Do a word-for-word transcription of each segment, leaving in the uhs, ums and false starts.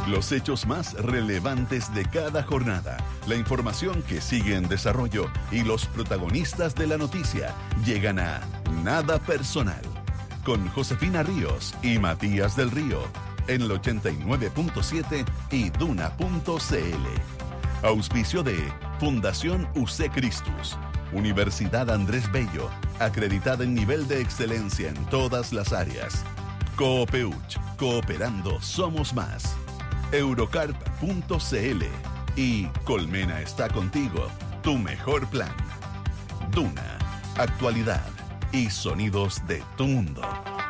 Los hechos más relevantes de cada jornada, la información que sigue en desarrollo y los protagonistas de la noticia llegan a Nada Personal, con Josefina Ríos y Matías del Río, en el ochenta y nueve punto siete y duna punto c l. Auspicio de Fundación U C Christus, Universidad Andrés Bello, acreditada en nivel de excelencia en todas las áreas. Coopeuch, cooperando somos más. Eurocarp punto c l y Colmena está contigo, tu mejor plan. Duna, actualidad y sonidos de tu mundo.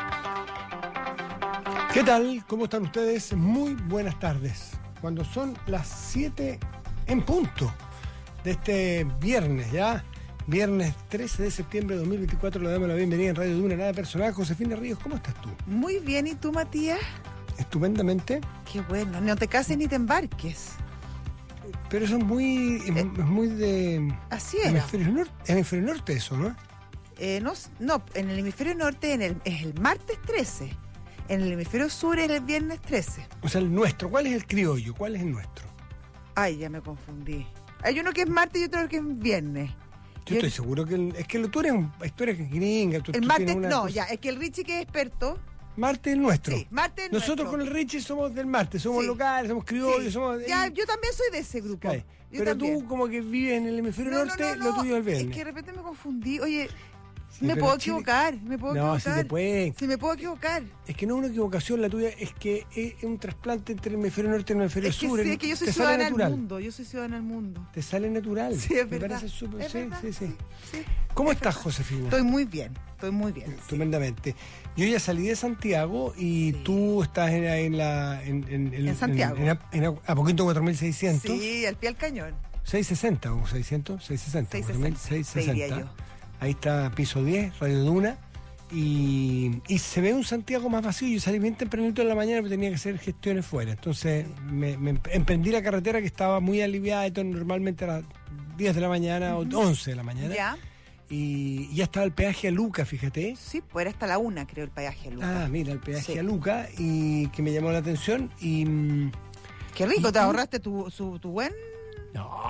¿Qué tal? ¿Cómo están ustedes? Muy buenas tardes. Cuando son las siete en punto de este viernes, ya, viernes trece de septiembre de dos mil veinticuatro, le damos la bienvenida en Radio Duna, Nada Personal. Josefina Ríos, ¿cómo estás tú? Muy bien, ¿y tú, Matías? Estupendamente. Qué bueno, no te cases ni te embarques. Pero eso es muy, eh, es muy de... Así era. Hemisferio norte, hemisferio norte eso, ¿no? Eh, no, no, en el hemisferio norte en el, es el martes trece, en el hemisferio sur es el viernes trece. O sea, el nuestro, ¿cuál es el criollo? ¿Cuál es el nuestro? Ay, ya me confundí. Hay uno que es martes y otro que es viernes. Yo, Yo estoy seguro que... El, es que tú eres, tú eres gringa. Tú, el tú martes, una no, cosa. ya, es que el Richie que es experto... Marte es nuestro. Sí, Marte es Nosotros nuestro. con el Richie somos del Marte, somos Sí. locales, somos criollos, Sí. somos... Ya, yo también soy de ese grupo. Okay. Yo Pero también. tú como que vives en el hemisferio No, no, norte, no, no, lo tuyo es el viernes. Es que de repente me confundí. Oye, Sí, me pero puedo Chile- equivocar, me puedo No, equivocar. si te pueden. Si me puedo equivocar. Es que no es una equivocación la tuya, es que es un trasplante entre el hemisferio norte y el hemisferio Es que sur. sí, es que yo soy te sale ciudadana del natural. mundo, yo soy ciudadana del mundo. Te sale natural. Sí, es Me verdad. parece súper... Es Sí, verdad, sí, sí, sí, sí. ¿Cómo Es estás, verdad. Josefina? Estoy muy bien, estoy muy bien. sí. Estupendamente. Yo ya salí de Santiago y Sí. tú estás en, en la... En, en, En Santiago. En, en, en Apoquinto cuatro mil seiscientos. Sí, al pie al cañón. seiscientos sesenta o seiscientos, seiscientos sesenta, cuatro mil seiscientos diría sesenta. yo. Ahí está piso diez, Radio Duna. Y, y se ve un Santiago más vacío. Yo salí bien tempranito en la mañana porque tenía que hacer gestiones fuera. Entonces me, me emprendí la carretera que estaba muy aliviada. Entonces, normalmente a las diez de la mañana Ujú. o once de la mañana. Ya, Y ya estaba el peaje a Luca, fíjate. sí, pues era hasta la una, creo, el peaje, Lucas. Ah, mira, el peaje Sí. a Luca. Y que me llamó la atención. Y. mm, Qué rico, y- te ahorraste tu, su, tu buen... No,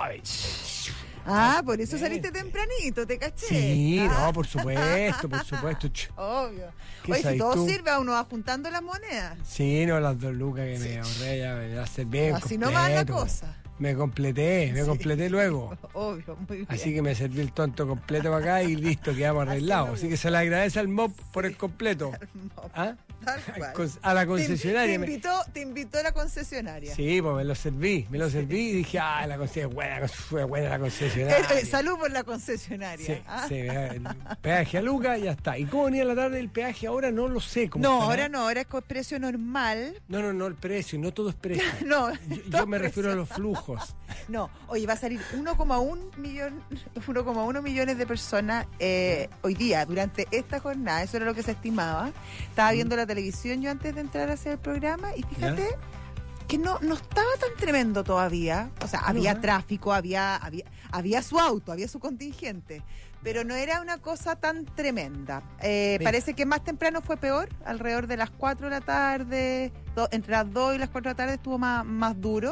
Ah, por eso Obviamente. saliste tempranito, te caché. sí, Ah, no, por supuesto, por supuesto. Ch. Obvio. ¿Qué Oye, si sabes todo tú? sirve, a uno va juntando las monedas. Sí, no, las dos lucas que me ahorré ya me las serví Así no va la cosa. Me completé, me Sí. completé luego. Obvio, muy bien. Así que me serví el tonto completo para acá y listo, quedamos arreglados. Así que se le agradece al M O P por el completo. ¿Ah? Tal cual. Con- A la concesionaria. Te, me- invitó, te invitó a la concesionaria. Sí, pues me lo serví, me lo serví y dije, ah, la concesionaria, buena, fue buena la Eh, concesionaria. eh, salud por la concesionaria. Sí, ¿ah? sí, el peaje a Luca, ya está. ¿Y cómo venía la tarde el peaje ahora? No lo sé. ¿Cómo No, estará? ahora no, ahora es con precio normal. No, no, no, el precio, no todo es precio. No, Yo, yo todo me refiero a precio. los flujos. No, oye, va a salir uno coma uno millón, uno coma uno millones de personas eh, hoy día, durante esta jornada. Eso era lo que se estimaba. Estaba viendo la televisión yo antes de entrar a hacer el programa y fíjate que no, no estaba tan tremendo todavía. O sea, había ¿no? tráfico, había, había, había su auto, había su contingente. Pero no era una cosa tan tremenda. Eh, Mira. parece que más temprano fue peor, alrededor de las cuatro de la tarde, do- entre las dos y las cuatro de la tarde estuvo más, más duro.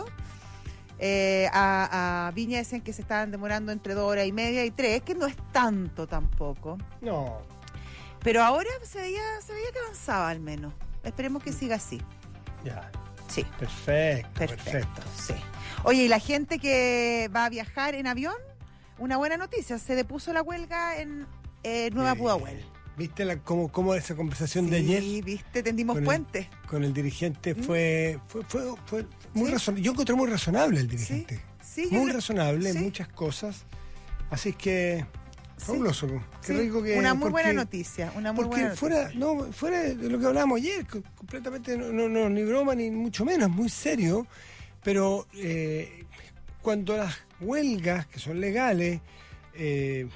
Eh, a, a Viña decían que se estaban demorando entre dos horas y media y tres, que no es tanto tampoco. No. Pero ahora se veía, se veía que avanzaba al menos. Esperemos que siga así. Ya. Sí, Perfecto, perfecto. perfecto. Sí. Oye, y la gente que va a viajar en avión, una buena noticia, se depuso la huelga en eh, Nueva Eh, Pudahuel. ¿Viste la, cómo, cómo esa conversación de Sí, ayer viste, tendimos con el- puentes. con el dirigente fue, fue, fue, fue muy Sí. razonable? Yo encontré muy razonable el Sí, dirigente. sí, yo muy creo- razonable en sí. muchas cosas. Así es que, Sí. fabuloso. Qué Sí, rico que... una muy buena porque- noticia, una muy Porque buena fuera, noticia. no, fuera de lo que hablábamos ayer, co- completamente no, no, no, ni broma, ni mucho menos, muy serio, pero eh, cuando las huelgas, que son legales, eh,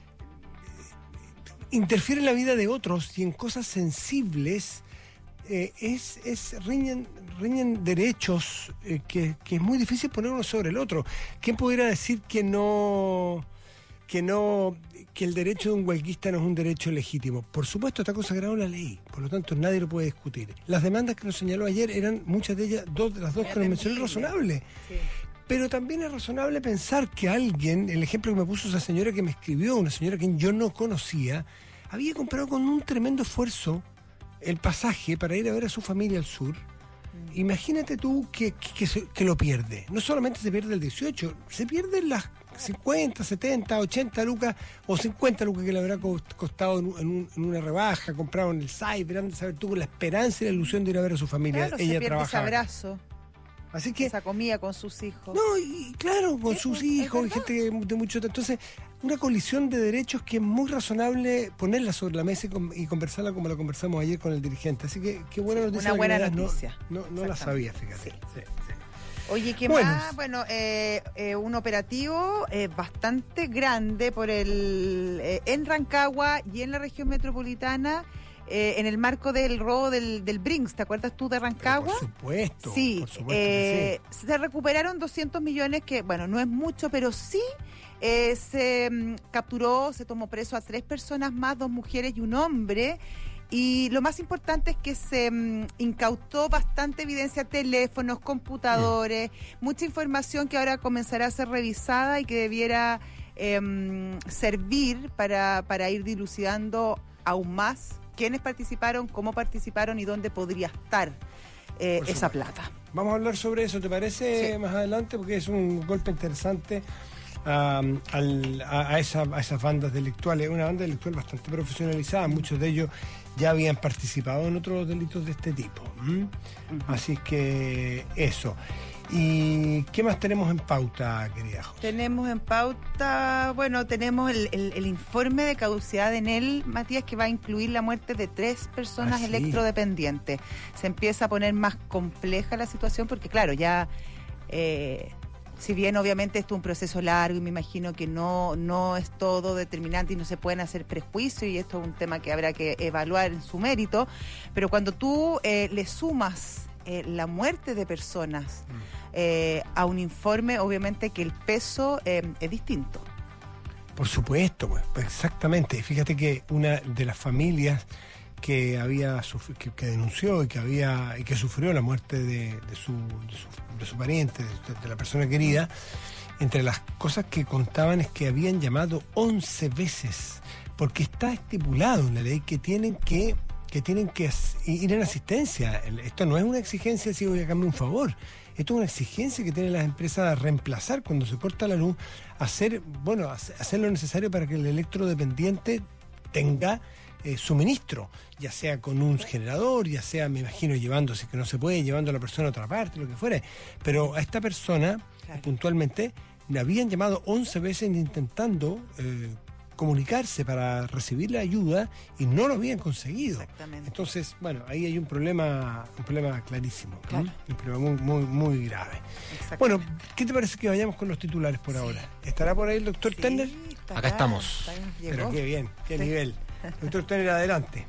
interfieren en la vida de otros y en cosas sensibles, eh, es, es riñen, riñen derechos eh, que, que es muy difícil poner uno sobre el otro. ¿Quién pudiera decir que no... que no que el derecho de un huelguista no es un derecho legítimo. Por supuesto, está consagrado en la ley, por lo tanto nadie lo puede discutir. Las demandas que nos señaló ayer eran, muchas de ellas, dos, las dos que nos mencionó, razonables. Sí. Pero también es razonable pensar que alguien, el ejemplo que me puso esa señora que me escribió, una señora que yo no conocía, había comprado con un tremendo esfuerzo el pasaje para ir a ver a su familia al sur. Mm. Imagínate tú que, que, que, que lo pierde. No solamente se pierde el dieciocho, se pierden las cincuenta, setenta, ochenta lucas o cincuenta lucas que le habrá costado en, un, en una rebaja, comprado en el site, verán de saber tú, con la esperanza y la ilusión de ir a ver a su familia. Claro, ella se pierde trabajaba. Ese abrazo. Así que, esa comida con sus hijos. No, y claro, con sí, sus pues, hijos y gente de mucho. Entonces, una colisión de derechos que es muy razonable ponerla sobre la mesa y, con, y conversarla como la conversamos ayer con el dirigente. Así que, qué buena sí, noticia. Una buena noticia. No, no, no la sabía, fíjate. Sí. Sí, sí. Oye, ¿qué bueno, más? Bueno, eh, eh, un operativo eh, bastante grande por el eh, en Rancagua y en la región metropolitana. Eh, en el marco del robo del, del Brinks, ¿te acuerdas tú de Rancagua? Por supuesto. Sí, por supuesto eh, sí. Se recuperaron doscientos millones, que bueno, no es mucho, pero sí eh, se um, capturó, se tomó preso a tres personas más, dos mujeres y un hombre. Y lo más importante es que se um, incautó bastante evidencia, teléfonos, computadores, mm. mucha información que ahora comenzará a ser revisada y que debiera eh, um, servir para, para ir dilucidando aún más quiénes participaron, cómo participaron y dónde podría estar eh, esa plata. Vamos a hablar sobre eso, ¿te parece? Sí. Más adelante, porque es un golpe interesante um, al, a, a, esa, a esas bandas delictuales. Una banda delictual bastante profesionalizada, muchos de ellos ya habían participado en otros delitos de este tipo. ¿Mm? Uh-huh. Así que eso. ¿Y qué más tenemos en pauta, querida José? Tenemos en pauta, bueno, tenemos el, el, el informe de caducidad de Enel, Matías, que va a incluir la muerte de tres personas ¿Ah, sí? electrodependientes. Se empieza a poner más compleja la situación porque, claro, ya, eh, si bien obviamente esto es un proceso largo y me imagino que no, no es todo determinante y no se pueden hacer prejuicios y esto es un tema que habrá que evaluar en su mérito, pero cuando tú eh, le sumas eh, la muerte de personas mm. Eh, a un informe, obviamente que el peso eh, es distinto. Por supuesto, pues, exactamente. Fíjate que una de las familias que había que, que denunció y que había y que sufrió la muerte de, de, su, de, su, de su pariente, de, de la persona querida, entre las cosas que contaban es que habían llamado once veces, porque está estipulado en la ley que tienen que que tienen que ir en asistencia. Esto no es una exigencia si voy a cambiar un favor. Esto es una exigencia que tienen las empresas a reemplazar cuando se corta la luz, hacer, bueno, hacer lo necesario para que el electrodependiente tenga eh, suministro, ya sea con un generador, ya sea, me imagino, llevándose, que no se puede, llevando a la persona a otra parte, lo que fuera. Pero a esta persona, claro, puntualmente, le habían llamado once veces intentando eh, comunicarse para recibir la ayuda y no lo habían conseguido. Exactamente. Entonces, bueno, ahí hay un problema, un problema clarísimo, claro, ¿no? Un problema muy, muy, muy grave. Bueno, ¿qué te parece que vayamos con los titulares por sí. ahora? ¿Estará por ahí el doctor sí, Tenner? Estará, Acá estamos. Pero qué bien, qué sí. nivel. Doctor Tenner, adelante.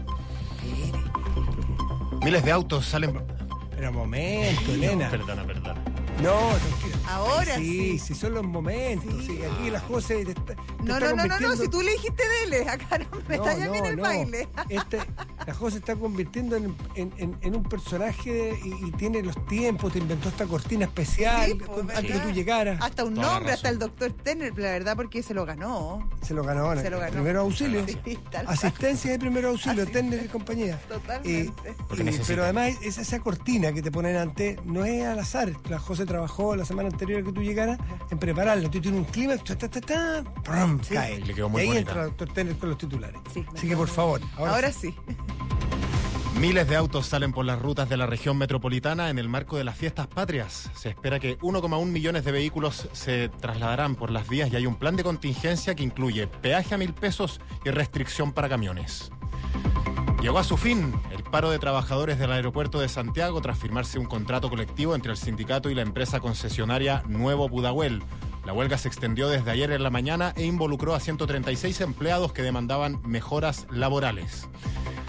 Miles de autos salen... Pero momento, Elena. No, perdona, perdona. No, tranquilo. Ahora sí. sí. Sí, son los momentos. Sí. Sí, aquí la José te está, te no, está no, convirtiendo... no, no, si tú le dijiste dele, acá no me no, está ya no, bien el no. baile. Este, la José se está convirtiendo en, en, en, en un personaje y, y tiene los tiempos, te inventó esta cortina especial sí, pues, antes que tú llegaras. Hasta un Toda nombre, hasta el doctor Tenner, la verdad, porque se lo ganó. Se lo ganó, se lo ganó. Primero auxilio. Sí, tal, asistencia de primero auxilio, Tenner y compañía. Totalmente. Eh, y, pero además, es esa cortina que te ponen antes, no es al azar. La José trabajó la semana anterior que tú llegaras en prepararla. Tú tienes un clima, ta, ta, ta, ta, prum, sí, cae. le quedó muy y ahí bonita. entra el doctor Tenner con los titulares. Sí, así que por favor, ahora, ahora sí. sí. Miles de autos salen por las rutas de la región metropolitana en el marco de las fiestas patrias. Se espera que uno coma uno millones de vehículos se trasladarán por las vías y hay un plan de contingencia que incluye peaje a mil pesos y restricción para camiones. Llegó a su fin el paro de trabajadores del aeropuerto de Santiago tras firmarse un contrato colectivo entre el sindicato y la empresa concesionaria Nuevo Pudahuel. La huelga se extendió desde ayer en la mañana e involucró a ciento treinta y seis empleados que demandaban mejoras laborales.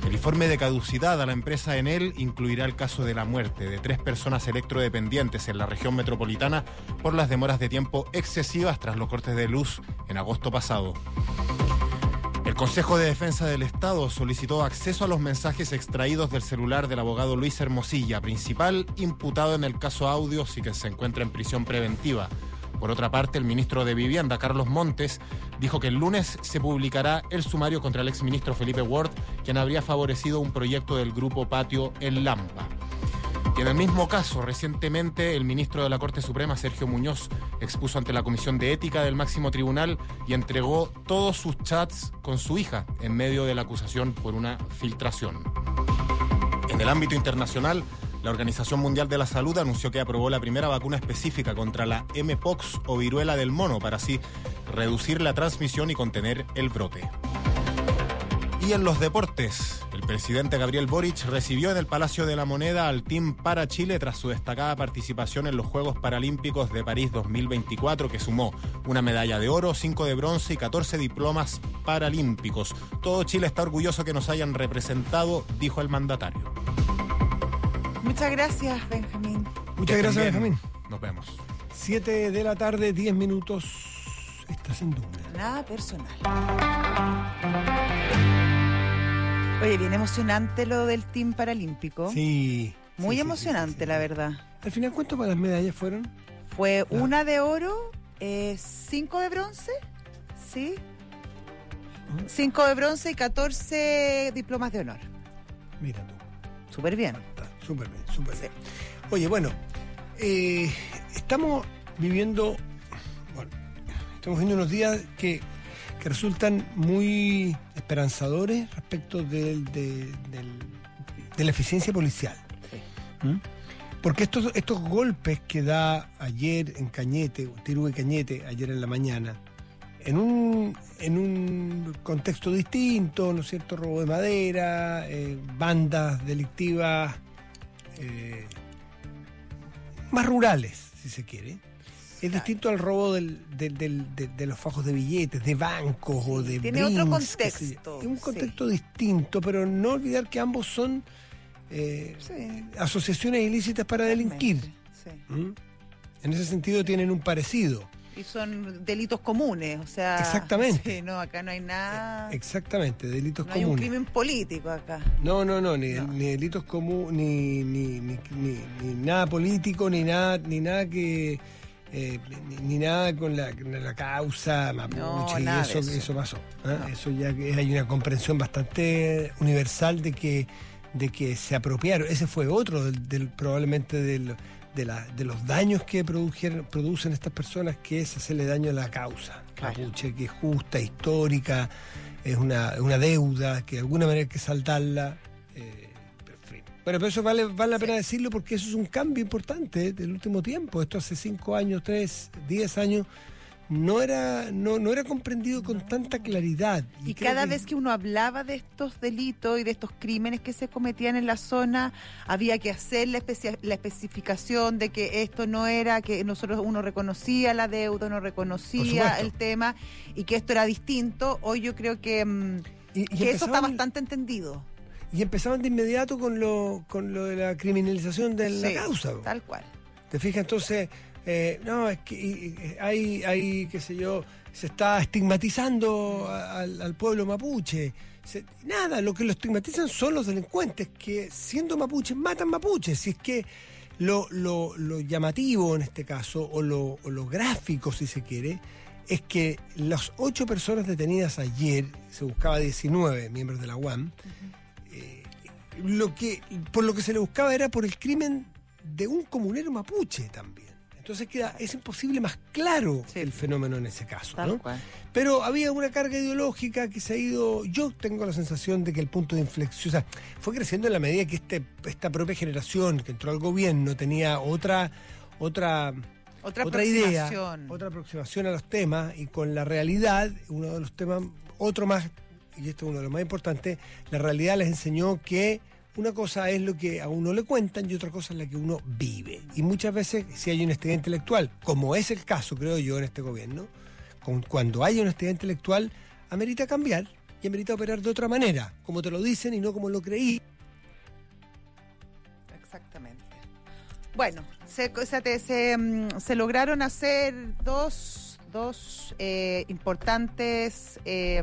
El informe de caducidad a la empresa Enel incluirá el caso de la muerte de tres personas electrodependientes en la región metropolitana por las demoras de tiempo excesivas tras los cortes de luz en agosto pasado. El Consejo de Defensa del Estado solicitó acceso a los mensajes extraídos del celular del abogado Luis Hermosilla, principal imputado en el caso Audios y que se encuentra en prisión preventiva. Por otra parte, el ministro de Vivienda, Carlos Montes, dijo que el lunes se publicará el sumario contra el exministro Felipe Ward, quien habría favorecido un proyecto del Grupo Patio en Lampa. Y en el mismo caso, recientemente, el ministro de la Corte Suprema, Sergio Muñoz, expuso ante la Comisión de Ética del máximo tribunal y entregó todos sus chats con su hija en medio de la acusación por una filtración. En el ámbito internacional, la Organización Mundial de la Salud anunció que aprobó la primera vacuna específica contra la M-Pox o viruela del mono para así reducir la transmisión y contener el brote. Y en los deportes, el presidente Gabriel Boric recibió en el Palacio de la Moneda al Team para Chile tras su destacada participación en los Juegos Paralímpicos de París dos mil veinticuatro, que sumó una medalla de oro, cinco de bronce y catorce diplomas paralímpicos. Todo Chile está orgulloso que nos hayan representado, dijo el mandatario. Muchas gracias, Benjamín. Muchas gracias, Bien. Benjamín. Nos vemos. siete de la tarde, diez minutos. Estás en Duna. Nada personal. Oye, bien emocionante lo del Team Paralímpico. Sí. Muy sí, emocionante, sí, sí, sí. la verdad. Al final, ¿cuántas para las medallas fueron? Fue Claro. una de oro, eh, cinco de bronce, ¿sí? Cinco de bronce y catorce diplomas de honor. Mira tú. Súper bien. Está súper bien, súper Sí. bien. Oye, bueno, eh, estamos viviendo, bueno, estamos viviendo unos días que, que resultan muy esperanzadores respecto del, de, del- de la eficiencia policial. Sí. ¿Mm? Porque estos, estos golpes que da ayer en Cañete, Tirú y Cañete, ayer en la mañana, en un, en un contexto distinto, ¿no es cierto? Robo de madera, eh, bandas delictivas eh, más rurales, si se quiere. Es distinto al robo del, del- del- de, de los fajos de billetes, de bancos o de tiene otro brinks, qué sé yo. contexto, Es un sí. contexto distinto, pero no olvidar que ambos son eh, Sí. asociaciones ilícitas para delinquir. Sí. ¿Mm? En ese sentido tienen un parecido. Y son delitos comunes, o sea... Exactamente. Sí, no, acá no hay nada... Exactamente, delitos No hay un comunes. crimen político acá. No, no, no, ni, No. ni delitos comunes, ni, ni, ni, ni- ni nada político, ni nada, ni nada que eh, ni, ni nada con la, con la causa mapuche, No, y nada de eso, eso. eso pasó. ¿eh? No. Eso ya que hay una comprensión bastante universal de que, de que se apropiaron. Ese fue otro del, del- probablemente del, de, la, de los daños que produjeron, producen estas personas, que es hacerle daño a la causa Claro. mapuche, que es justa, histórica, es una, una deuda, que de alguna manera hay que saltarla. eh, pero, en fin. Bueno, pero eso vale, vale la pena decirlo, porque eso es un cambio importante del último tiempo. Esto hace cinco años, tres, diez años, no era, no, no era comprendido con tanta claridad. Y creo cada vez que uno hablaba de estos delitos y de estos crímenes que se cometían en la zona, había que hacer la, especia- la especificación de que esto no era, que nosotros uno reconocía la deuda, uno Por reconocía supuesto. el tema y que esto era distinto. Hoy yo creo que, mm, y, y que eso está empezaban- bastante entendido. Y empezaban de inmediato con lo, con lo de la criminalización de la Sí, causa. po. tal cual. ¿Te fijas? Entonces, eh, no, es que y- y- hay, hay, qué sé yo, se está estigmatizando a- al, al pueblo mapuche. Se- nada, lo que lo estigmatizan son los delincuentes que, siendo mapuches, matan mapuches. Si es que lo, lo, lo llamativo en este caso, o lo, o lo gráfico, si se quiere, es que las ocho personas detenidas ayer, se buscaba diecinueve miembros de la U A M, eh, lo que, por lo que se le buscaba era por el crimen de un comunero mapuche también. Entonces queda, es imposible más claro Sí. el fenómeno en ese caso, Tal ¿no? cual. Pero había una carga ideológica que se ha ido. Yo tengo la sensación de que el punto de inflexión, o sea, fue creciendo en la medida que este, esta propia generación que entró al gobierno tenía otra, otra, Otra, otra idea, aproximación. otra aproximación a los temas, y con la realidad, uno de los temas, otro más, y esto es uno de los más importantes, la realidad les enseñó que una cosa es lo que a uno le cuentan y otra cosa es la que uno vive. Y muchas veces, si hay honestidad intelectual, como es el caso, creo yo, en este gobierno, con- cuando hay honestidad intelectual, amerita cambiar, y amerita operar de otra manera, como te lo dicen y no como lo creí. Exactamente. Bueno, se, se, se, se lograron hacer dos, dos eh, importantes eh,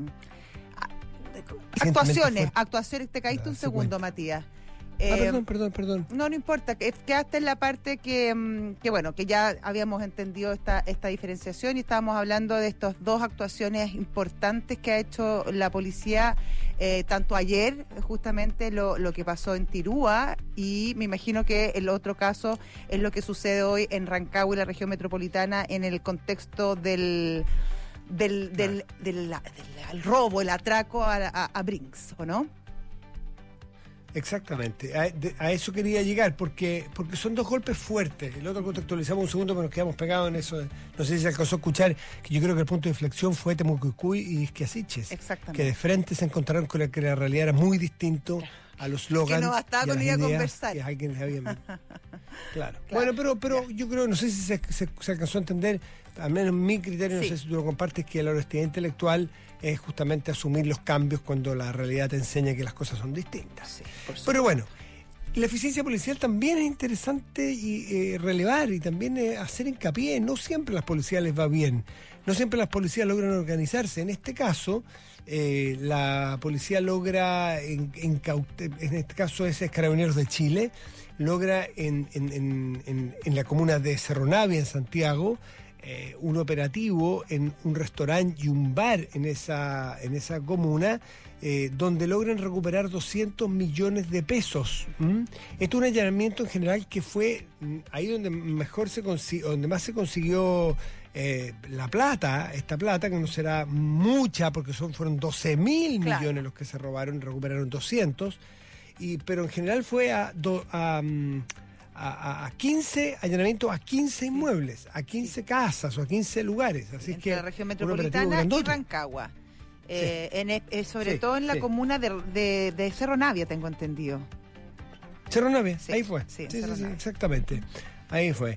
actuaciones. Actuaciones. Te caíste un segundo, Matías. Ah, perdón, perdón, perdón. No, no importa, que quedaste en la parte que, que bueno, que ya habíamos entendido esta, esta diferenciación y estábamos hablando de estas dos actuaciones importantes que ha hecho la policía, eh, tanto ayer, justamente lo, lo que pasó en Tirúa, y me imagino que el otro caso es lo que sucede hoy en Rancagua y la región metropolitana en el contexto del del, del, del, del, del robo, el atraco a, a, a Brinks, ¿o no? Exactamente, a, de, a eso quería llegar, porque porque son dos golpes fuertes. El otro contextualizamos un segundo, pero nos quedamos pegados en eso. No sé si se alcanzó a escuchar, que yo creo que el punto de inflexión fue Temucuicui y Isquiasiches. Exactamente. Que de frente se encontraron con la, que la realidad era muy distinto a los slogans. Que no bastaba con ir a conversar. Que alguien les habían... claro. claro. Bueno, pero pero yo creo, no sé si se, se, se alcanzó a entender, al menos mi criterio, sí. No sé si tú lo compartes, que la honestidad intelectual es justamente asumir los cambios cuando la realidad te enseña que las cosas son distintas. Sí, pero bueno, la eficiencia policial también es interesante y eh, relevar y también eh, hacer hincapié. No siempre a las policías les va bien, no siempre las policías logran organizarse. En este caso, eh, la policía logra, en, en, en este caso es Carabineros de Chile, logra en, en, en, en, en la comuna de Cerro Navia, en Santiago, Eh, un operativo en un restaurante y un bar en esa, en esa comuna, eh, donde logran recuperar doscientos millones de pesos. ¿Mm? Esto es un allanamiento en general que fue ahí donde mejor se consiguió, donde más se consiguió eh, la plata, esta plata que no será mucha porque son, fueron doce mil claro. millones los que se robaron, recuperaron doscientos, y, pero en general fue a... Do, a A, a quince allanamientos a quince inmuebles, a quince sí. casas o a quince lugares. Así entre que la región metropolitana y Rancagua. Eh, sí. en, eh, sobre sí, todo en la sí. comuna de, de, de Cerro Navia, tengo entendido. Cerro Navia, sí, ahí fue. Sí, sí, sí, sí, exactamente. Ahí fue.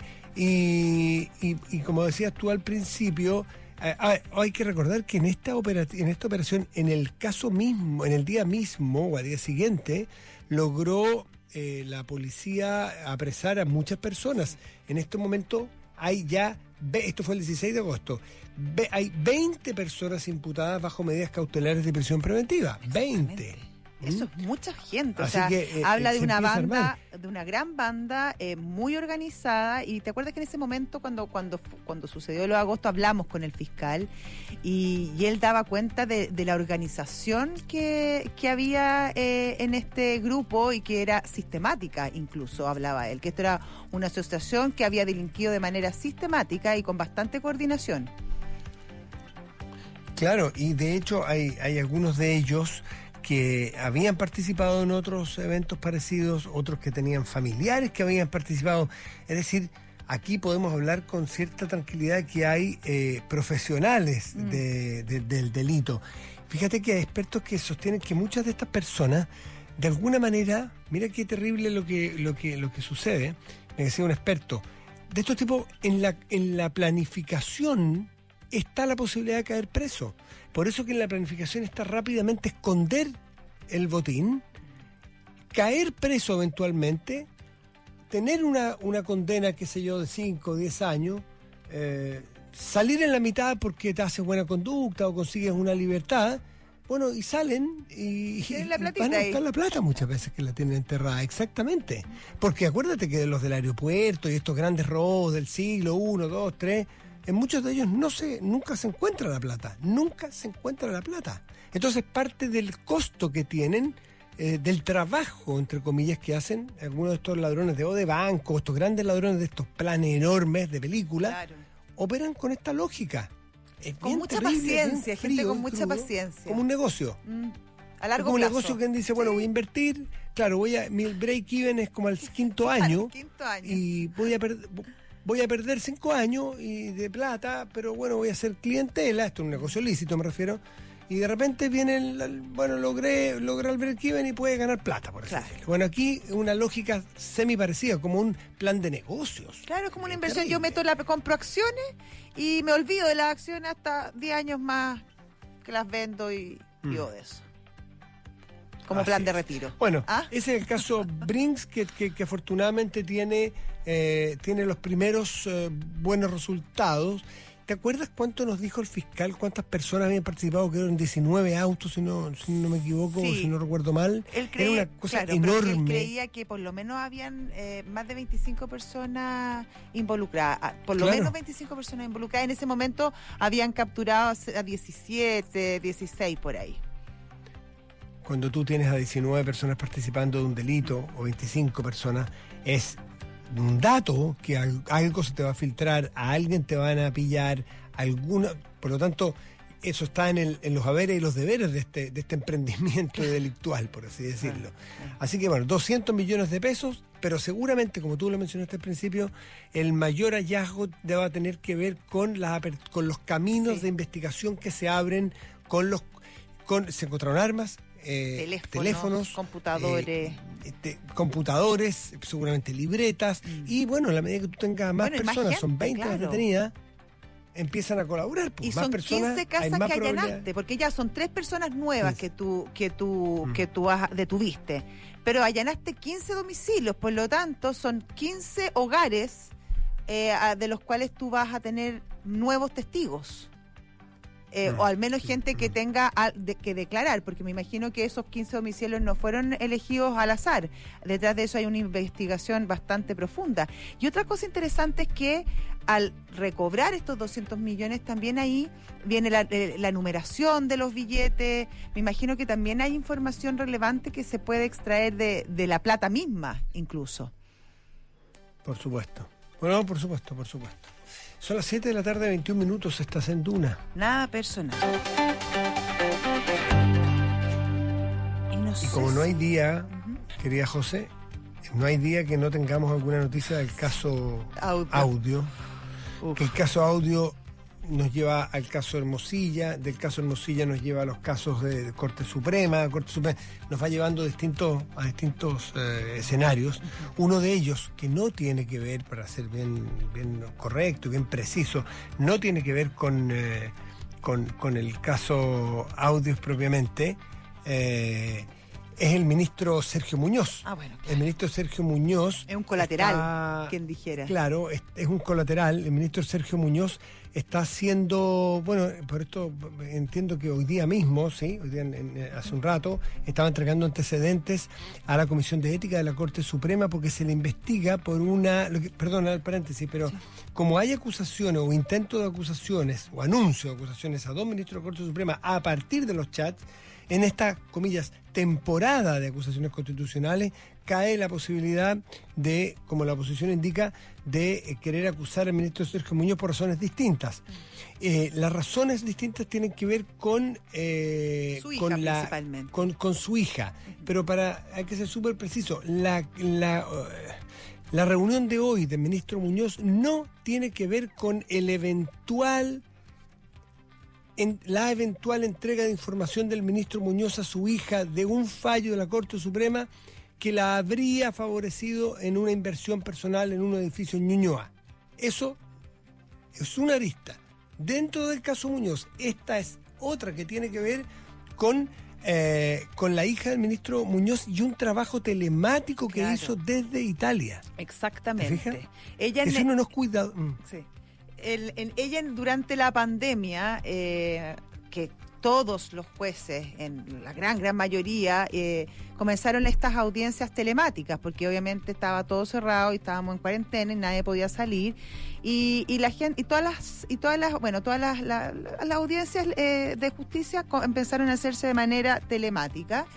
Y, y, y como decías tú al principio, eh, hay que recordar que en esta, operati- en esta operación, en el caso mismo, en el día mismo o al día siguiente, logró Eh, la policía apresar a muchas personas. En este momento hay ya, esto fue el dieciséis de agosto, hay veinte personas imputadas bajo medidas cautelares de prisión preventiva. veinte. Eso es mucha gente. Así o sea, que, eh, habla eh, de una banda, de una gran banda eh, muy organizada. Y te acuerdas que en ese momento, cuando cuando cuando sucedió lo de agosto, hablamos con el fiscal y, y él daba cuenta de, de la organización que, que había eh, en este grupo y que era sistemática, incluso hablaba él, que esto era una asociación que había delinquido de manera sistemática y con bastante coordinación. Claro, y de hecho hay, hay algunos de ellos que habían participado en otros eventos parecidos, otros que tenían familiares que habían participado. Es decir, aquí podemos hablar con cierta tranquilidad que hay eh, profesionales mm. de, de, del delito. Fíjate que hay expertos que sostienen que muchas de estas personas, de alguna manera, mira qué terrible lo que, lo que, lo que sucede, me decía un experto, de estos tipos, en la, en la planificación está la posibilidad de caer preso. Por eso que en la planificación está rápidamente esconder el botín, caer preso eventualmente, tener una, una condena, qué sé yo, de cinco o diez años, eh, salir en la mitad porque te haces buena conducta o consigues una libertad, bueno, y salen y, y la van a buscar la plata muchas veces que la tienen enterrada, exactamente. Porque acuérdate que los del aeropuerto y estos grandes robos del siglo uno, dos, tres... en muchos de ellos no se, nunca se encuentra la plata, nunca se encuentra la plata. Entonces parte del costo que tienen, eh, del trabajo, entre comillas, que hacen algunos de estos ladrones de o de banco, estos grandes ladrones de estos planes enormes de película, claro. operan con esta lógica. Es con mucha terrible, paciencia, frío, gente con mucha crudo, paciencia. Como un negocio. Mm, a largo como plazo. un negocio que dice, bueno, sí. voy a invertir, claro, voy a, mi break-even es como al quinto año, quinto año y voy a perder... Voy a perder cinco años y de plata, pero bueno, voy a hacer clientela, esto es un negocio lícito me refiero, y de repente viene el, bueno, logré, logré el break-even y puede ganar plata, por así claro. decirlo. Bueno, aquí una lógica semi parecida, como un plan de negocios. Claro, es como una es inversión, terrible. Yo meto la, compro acciones y me olvido de las acciones hasta diez años más que las vendo y... dio Mm. de eso. Como Así plan de es. retiro. Bueno, ¿Ah? ese es el caso Brinks, que, que, que afortunadamente tiene, eh, tiene los primeros eh, buenos resultados. ¿Te acuerdas cuánto nos dijo el fiscal? ¿Cuántas personas habían participado? Creo en diecinueve autos, si no, si no me equivoco, Sí. si no recuerdo mal. Él creía, Era una cosa claro, pero él enorme. creía que por lo menos habían eh, más de veinticinco personas involucradas. Ah, Por lo Claro. menos veinticinco personas involucradas. En ese momento habían capturado a diecisiete, dieciséis por ahí. Cuando tú tienes a diecinueve personas participando de un delito, o veinticinco personas, es un dato que al- algo se te va a filtrar, a alguien te van a pillar, alguna, por lo tanto, eso está en, el, en los haberes y los deberes de este, de este emprendimiento delictual, por así decirlo. Así que bueno, doscientos millones de pesos, pero seguramente, como tú lo mencionaste al principio, el mayor hallazgo va a tener que ver con, las, aper- con los caminos Sí. de investigación que se abren, con los, con, se encontraron armas, eh, Teléfonos, teléfonos, computadores. eh, este, computadores, seguramente libretas, Mm. y bueno, a la medida que tú tengas más Bueno, y más personas, son gente, veinte las claro. detenidas, empiezan a colaborar. Pues, Y más son personas, quince hay casas más que probabilidad. allanaste, porque ya son tres personas nuevas quince. que tú, que tú, Mm. que tú has- detuviste. Pero allanaste quince domicilios, por lo tanto, son quince hogares eh, a- de los cuales tú vas a tener nuevos testigos. Eh, Mm. o al menos gente que tenga al- de- que declarar, porque me imagino que esos quince domicilios no fueron elegidos al azar. Detrás de eso hay una investigación bastante profunda. Y otra cosa interesante es que al recobrar estos doscientos millones, también ahí viene la, eh, la numeración de los billetes. Me imagino que también hay información relevante que se puede extraer de, de la plata misma, incluso. Por supuesto. Bueno, por supuesto, por supuesto. Son las siete de la tarde, veintiún minutos, estás en Duna. Nada personal. Y, no Y sé como no hay si- día, Ujú. querida José, no hay día que no tengamos alguna noticia del caso Audio. audio. Uf. Que el caso audio nos lleva al caso Hermosilla, del caso Hermosilla nos lleva a los casos de, de Corte Suprema, Corte Suprema nos va llevando a distintos, a distintos eh, escenarios. Uno de ellos, que no tiene que ver, para ser bien, bien correcto y bien preciso, no tiene que ver con, eh, con, con el caso audios propiamente, eh, es el ministro Sergio Muñoz. Ah, bueno. El ministro Sergio Muñoz Es un colateral, está- quien dijera. Claro, es, es un colateral. El ministro Sergio Muñoz está haciendo, bueno, por esto entiendo que hoy día mismo, sí, hoy día en- en- hace un rato, estaba entregando antecedentes a la Comisión de Ética de la Corte Suprema porque se le investiga por una, lo que, perdón, el paréntesis, pero Sí. como hay acusaciones o intento de acusaciones o anuncio de acusaciones a dos ministros de la Corte Suprema a partir de los chats, en esta, comillas, temporada de acusaciones constitucionales, cae la posibilidad de, como la oposición indica, de eh, querer acusar al ministro Sergio Muñoz por razones distintas. Eh, las razones distintas tienen que ver con, eh, Su hija, con, la, principalmente. con, con su hija. Pero para hay que ser súper preciso, la, la, eh, la reunión de hoy del ministro Muñoz no tiene que ver con el eventual... En la eventual entrega de información del ministro Muñoz a su hija de un fallo de la Corte Suprema que la habría favorecido en una inversión personal en un edificio en Ñuñoa. Eso es una arista. Dentro del caso Muñoz, esta es otra que tiene que ver con, eh, con la hija del ministro Muñoz y un trabajo telemático que Claro. hizo desde Italia. Exactamente. ¿Te fijas? Ella Que si ne- uno no es cuidado... mm. Sí. El- en- ella en- durante la pandemia, eh, que todos los jueces, en la gran, gran mayoría, eh, comenzaron estas audiencias telemáticas, porque obviamente estaba todo cerrado y estábamos en cuarentena y nadie podía salir. Y, y la gente, y todas las, y todas las, bueno, todas las, la- la- las audiencias eh, de justicia co- empezaron a hacerse de manera telemática.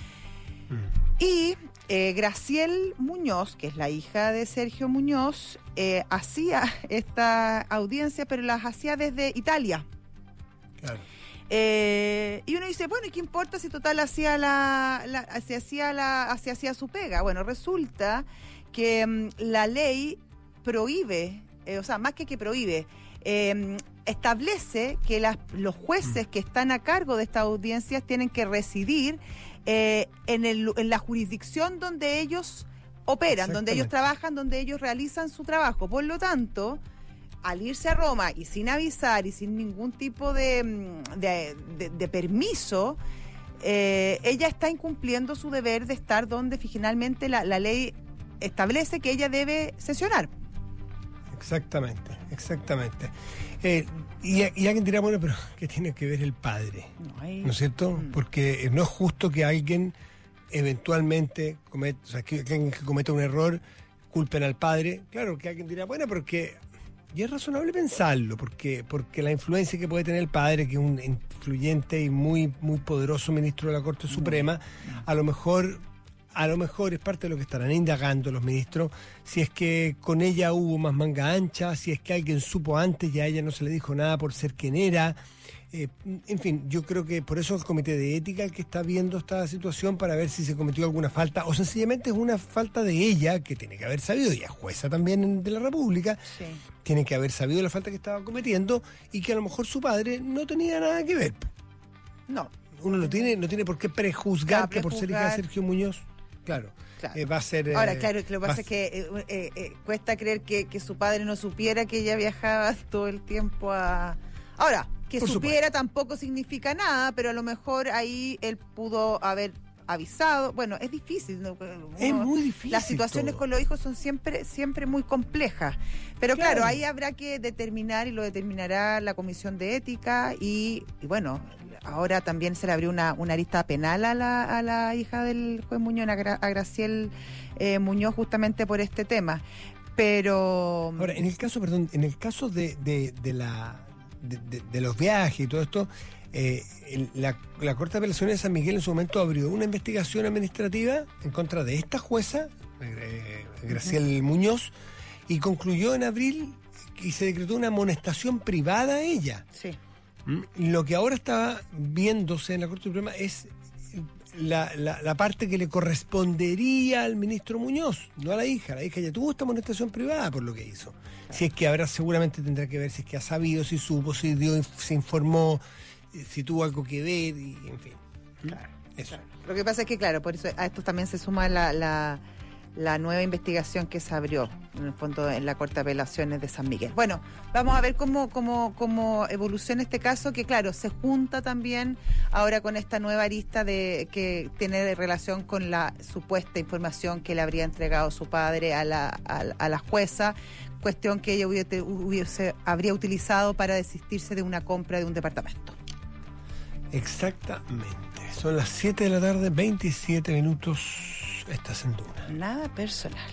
Y eh, Graciel Muñoz, que es la hija de Sergio Muñoz, eh, hacía esta audiencia, pero las hacía desde Italia. Claro. Eh, y uno dice, bueno, ¿y qué importa si total hacía la, la, se hacía la, se hacía su pega? Bueno, resulta que mm, la ley prohíbe, eh, o sea, más que que prohíbe, eh, establece que las, los jueces que están a cargo de estas audiencias tienen que residir eh, en, el, en la jurisdicción donde ellos operan, donde ellos Exactamente. trabajan, donde ellos realizan su trabajo. Por lo tanto, al irse a Roma y sin avisar y sin ningún tipo de, mm, de, de- de permiso, eh, ella está incumpliendo su deber de estar donde finalmente la, la ley establece que ella debe sesionar. Exactamente, exactamente. Eh, y, y alguien dirá, bueno, pero ¿qué tiene que ver el padre? No, hay... ¿No es cierto? Mm. Porque no es justo que alguien eventualmente cometa, o sea, que, que alguien que cometa un error culpen al padre. Claro que alguien dirá, bueno, pero que... Y es razonable pensarlo, porque, porque la influencia que puede tener el padre, que es un influyente y muy, muy poderoso ministro de la Corte Suprema, a lo mejor... A lo mejor es parte de lo que estarán indagando los ministros, si es que con ella hubo más manga ancha, si es que alguien supo antes y a ella no se le dijo nada por ser quien era. Eh, en fin, yo creo que por eso el Comité de Ética el que está viendo esta situación para ver si se cometió alguna falta o sencillamente es una falta de ella que tiene que haber sabido, y es jueza también de la República, Sí. tiene que haber sabido la falta que estaba cometiendo y que a lo mejor su padre no tenía nada que ver. No. Uno no tiene, no tiene por qué prejuzgar Claro, que por ser hija de prejuzgar. Sergio Muñoz, claro, Claro. eh, va a ser... Ahora, eh, claro, lo que va pasa a- es que eh, eh, eh, cuesta creer que, que su padre no supiera que ella viajaba todo el tiempo a... Ahora, que Por supiera supuesto. tampoco significa nada, pero a lo mejor ahí él pudo haber avisado. Bueno, es difícil, ¿no? Es Uno- muy difícil Las situaciones todo. con los hijos son siempre, siempre muy complejas. Pero claro, Claro. ahí habrá que determinar, y lo determinará la Comisión de Ética, y, y bueno, ahora también se le abrió una, una arista penal a la, a la hija del juez Muñoz, a, Gra- a Graciel eh, Muñoz, justamente por este tema. Pero... Ahora, en el caso, perdón, en el caso de, de, de la de, de- de los viajes y todo esto, eh, el- la, la Corte de Apelaciones de San Miguel en su momento abrió una investigación administrativa en contra de esta jueza, eh, Graciel Muñoz, y concluyó en abril y se decretó una amonestación privada a ella. Sí. ¿Mm? Lo que ahora está viéndose en la Corte Suprema es la, la, la parte que le correspondería al ministro Muñoz, no a la hija. La hija ya tuvo esta amonestación privada por lo que hizo. Si es que habrá, seguramente tendrá que ver si es que ha sabido, si supo, si dio, se informó, si tuvo algo que ver, y en fin. Claro, Eso. claro. Lo que pasa es que, claro, por eso a esto también se suma la, la, la nueva investigación que se abrió, en el fondo, en la Corte de Apelaciones de San Miguel. Bueno, vamos a ver cómo, cómo, cómo evoluciona este caso, que, claro, se junta también ahora con esta nueva arista de que tiene relación con la supuesta información que le habría entregado su padre a la, a, a la jueza, cuestión que ella hubiese, hubiese, habría utilizado para desistirse de una compra de un departamento. Exactamente. Son las siete de la tarde, veintisiete minutos. Estás en Duna. Nada personal.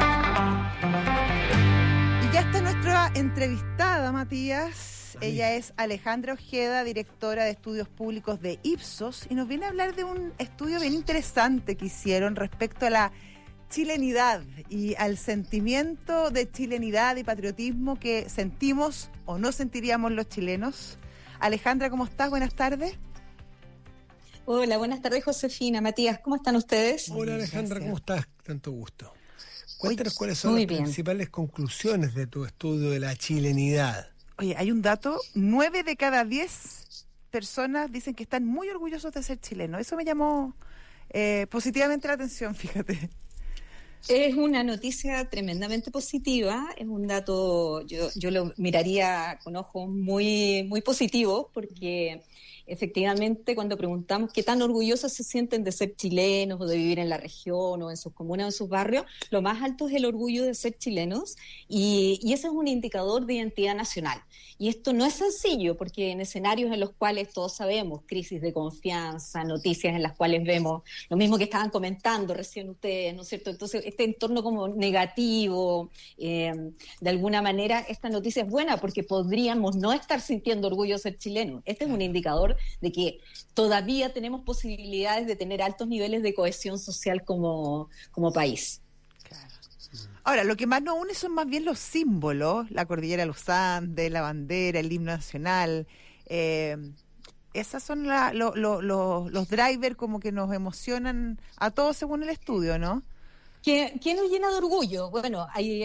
Y ya está nuestra entrevistada, Matías. Amiga. Ella es Alejandra Ojeda, directora de Estudios Públicos de Ipsos, y nos viene a hablar de un estudio bien interesante que hicieron respecto a la chilenidad y al sentimiento de chilenidad y patriotismo que sentimos o no sentiríamos los chilenos. Alejandra, ¿cómo estás? Buenas tardes. Hola, buenas tardes, Josefina, Matías, ¿cómo están ustedes? Hola Alejandra, Gracias. ¿cómo estás? Tanto gusto. Cuéntanos cuáles son muy las bien. principales conclusiones de tu estudio de la chilenidad. Oye, hay un dato, nueve de cada diez personas dicen que están muy orgullosos de ser chilenos. Eso me llamó eh, positivamente la atención, fíjate. Es una noticia tremendamente positiva, es un dato, yo, yo lo miraría con ojos muy, muy positivos, porque efectivamente cuando preguntamos qué tan orgullosos se sienten de ser chilenos o de vivir en la región o en sus comunas o en sus barrios, lo más alto es el orgullo de ser chilenos, y, y ese es un indicador de identidad nacional. Y esto no es sencillo, porque en escenarios en los cuales todos sabemos, crisis de confianza, noticias en las cuales vemos lo mismo que estaban comentando recién ustedes, ¿no es cierto? Entonces, este entorno como negativo, eh, de alguna manera, esta noticia es buena porque podríamos no estar sintiendo orgullo de ser chilenos. Este es un indicador de que todavía tenemos posibilidades de tener altos niveles de cohesión social como, como país. Ahora, lo que más nos une son más bien los símbolos, la cordillera de los Andes, la bandera, el himno nacional. Eh, esas son la, lo, lo, lo, los drivers como que nos emocionan a todos según el estudio, ¿no? ¿Qué, qué nos llena de orgullo? Bueno, hay, hay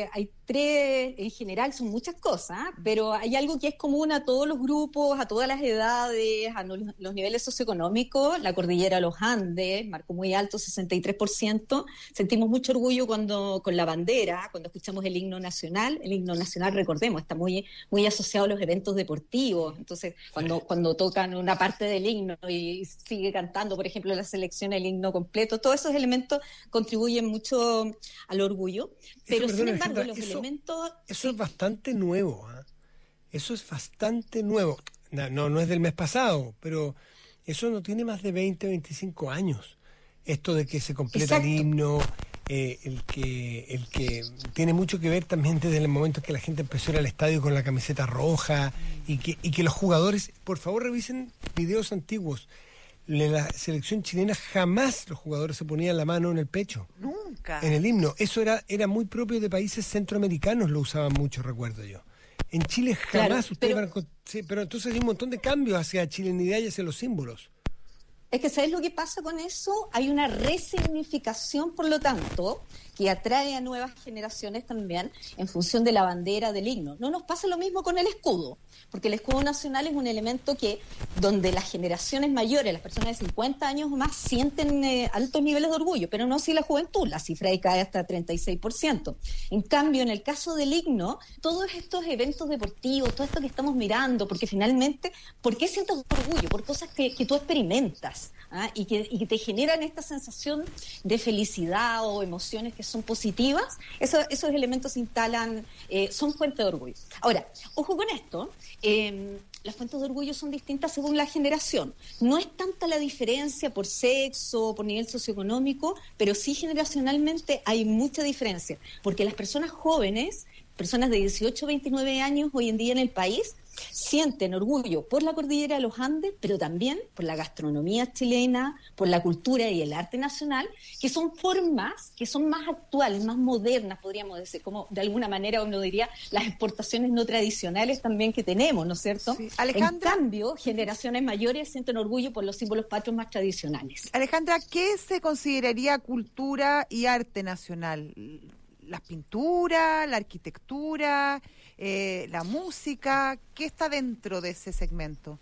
tres en general son muchas cosas, pero hay algo que es común a todos los grupos, a todas las edades, a no, los niveles socioeconómicos. La cordillera de los Andes, marco muy alto, sesenta y tres por ciento. Sentimos mucho orgullo cuando con la bandera, cuando escuchamos el himno nacional. El himno nacional, recordemos, está muy, muy asociado a los eventos deportivos. Entonces, cuando, sí. cuando tocan una parte del himno y sigue cantando, por ejemplo, la selección, el himno completo, todos esos elementos contribuyen mucho al orgullo. Pero, eso, sin perdón, embargo, Alejandra, los eso, elementos... Eso sí. es bastante nuevo, ¿eh? Eso es bastante nuevo. No, no, no es del mes pasado, pero eso no tiene más de veinte, veinticinco años. Esto de que se completa Exacto. el himno, eh, el que el que tiene mucho que ver también desde el momento que la gente empezó a ir al estadio con la camiseta roja y que, y que los jugadores, por favor revisen videos antiguos. En la selección chilena jamás los jugadores se ponían la mano en el pecho. Nunca. En el himno. Eso era, era muy propio de países centroamericanos, lo usaban mucho, recuerdo yo. En Chile jamás Claro, ustedes pero, van a... Sí, pero entonces hay un montón de cambios hacia chilenidad y hacia los símbolos. Es que ¿sabes lo que pasa con eso? Hay una resignificación, por lo tanto, que atrae a nuevas generaciones también en función de la bandera del himno. No nos pasa lo mismo con el escudo, porque el escudo nacional es un elemento que donde las generaciones mayores, las personas de cincuenta años o más, sienten eh, altos niveles de orgullo, pero no si la juventud, la cifra ahí cae hasta treinta y seis por ciento. En cambio, en el caso del himno, todos estos eventos deportivos, todo esto que estamos mirando, porque finalmente, ¿por qué sientes orgullo? Por cosas que, que tú experimentas. ¿Ah? Y, que, y que te generan esta sensación de felicidad o emociones que son positivas, eso, esos elementos se instalan, eh, son fuentes de orgullo. Ahora, ojo con esto, eh, las fuentes de orgullo son distintas según la generación. No es tanta la diferencia por sexo, por nivel socioeconómico, pero sí generacionalmente hay mucha diferencia, porque las personas jóvenes, personas de dieciocho a veintinueve años hoy en día en el país, sienten orgullo por la cordillera de los Andes, pero también por la gastronomía chilena, por la cultura y el arte nacional, que son formas que son más actuales, más modernas, podríamos decir, como de alguna manera uno diría, las exportaciones no tradicionales también que tenemos, ¿no es cierto? Sí. Alejandra, en cambio, generaciones mayores sienten orgullo por los símbolos patrios más tradicionales. Alejandra, ¿qué se consideraría cultura y arte nacional? ¿Las pinturas, la arquitectura, eh, la música? ¿Qué está dentro de ese segmento?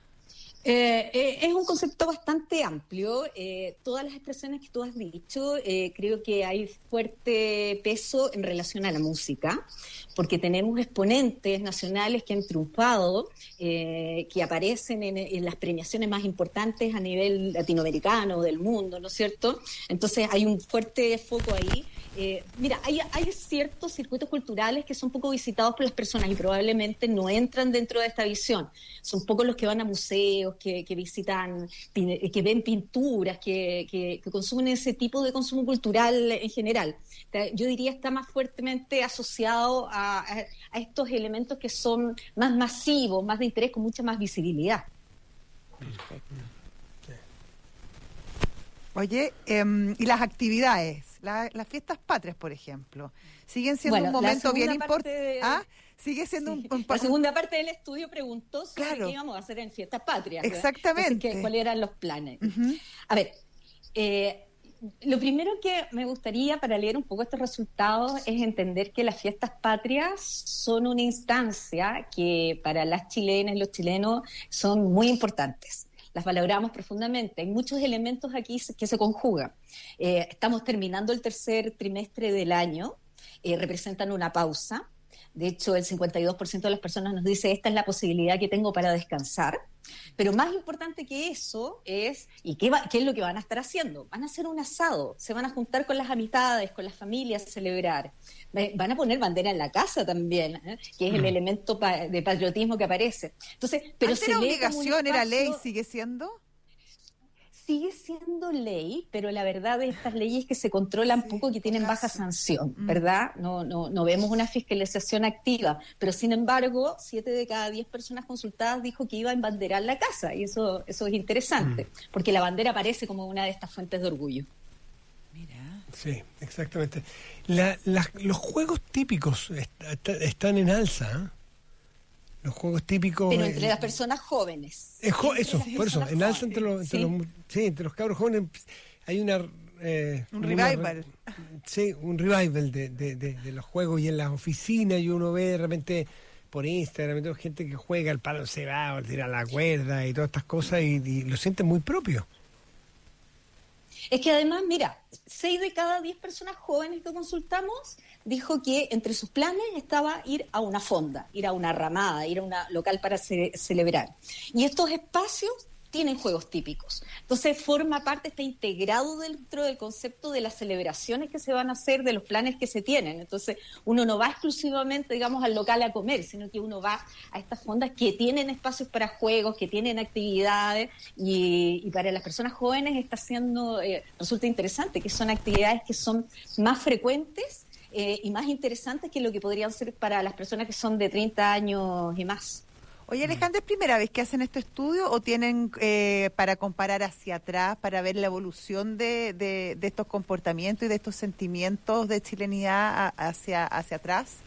Eh, eh, es un concepto bastante amplio. Eh, todas las expresiones que tú has dicho, eh, creo que hay fuerte peso en relación a la música, porque tenemos exponentes nacionales que han triunfado, eh, que aparecen en, en las premiaciones más importantes a nivel latinoamericano, del mundo, ¿no es cierto? Entonces hay un fuerte foco ahí. Eh, mira, hay, hay ciertos circuitos culturales que son poco visitados por las personas y probablemente no entran dentro de esta visión. Son pocos los que van a museos, que, que visitan, que ven pinturas, que, que, que consumen ese tipo de consumo cultural en general. Yo diría está más fuertemente asociado a, a, a estos elementos que son más masivos, más de interés, con mucha más visibilidad. Oye, eh, ¿y las actividades? La, las fiestas patrias, por ejemplo, siguen siendo bueno, un momento bien importante. De... ¿Ah? Sigue siendo sí. un, un... La segunda parte del estudio preguntó sobre claro. qué íbamos a hacer en fiestas patrias. Exactamente. Entonces, ¿cuáles eran los planes? Uh-huh. A ver, eh, lo primero que me gustaría para leer un poco estos resultados es entender que las fiestas patrias son una instancia que para las chilenas y los chilenos son muy importantes. Las valoramos profundamente. Hay muchos elementos aquí que se conjugan. Eh, estamos terminando el tercer trimestre del año, eh, representan una pausa. De hecho, el cincuenta y dos por ciento de las personas nos dice esta es la posibilidad que tengo para descansar. Pero más importante que eso es, ¿y qué, va, qué es lo que van a estar haciendo? Van a hacer un asado, se van a juntar con las amistades, con las familias a celebrar. Van a poner bandera en la casa también, ¿eh? que es el elemento pa- de patriotismo que aparece. Entonces, pero ¿Antes se era lee obligación, como un era espacio... ley, sigue siendo? Sigue siendo ley, pero la verdad de estas leyes que se controlan sí, poco, que tienen caso. baja sanción, Mm. ¿verdad? No, no, no vemos una fiscalización activa, pero sin embargo, siete de cada diez personas consultadas dijo que iba a embanderar la casa, y eso, eso es interesante, mm. porque la bandera aparece como una de estas fuentes de orgullo. Mira. Sí, exactamente. La, la, los juegos típicos est- est- están en alza, ¿eh? Los juegos típicos... Pero entre eh, las personas jóvenes. Es jo- eso, Sí, por eso, personas en alza entre jóvenes. los, entre Sí. los, sí, entre los cabros jóvenes hay una... Eh, Un una revival. re- Sí, un revival de, de, de, de los juegos y en las oficinas, y uno ve de repente por Instagram hay gente que juega al palo cebado, tira la cuerda y todas estas cosas, y, y lo sienten muy propio. Es que además, mira, seis de cada diez personas jóvenes que consultamos dijo que entre sus planes estaba ir a una fonda, ir a una ramada, ir a un local para ce- celebrar. Y estos espacios tienen juegos típicos. Entonces forma parte, está integrado dentro del concepto de las celebraciones que se van a hacer, de los planes que se tienen. Entonces uno no va exclusivamente, digamos, al local a comer, sino que uno va a estas fondas que tienen espacios para juegos, que tienen actividades, y, y para las personas jóvenes está siendo, eh, resulta interesante, que son actividades que son más frecuentes eh, y más interesantes que lo que podrían ser para las personas que son de treinta años y más. Oye, Alejandra, ¿es primera vez que hacen este estudio o tienen eh, para comparar hacia atrás, para ver la evolución de, de, de estos comportamientos y de estos sentimientos de chilenidad a, hacia, hacia atrás?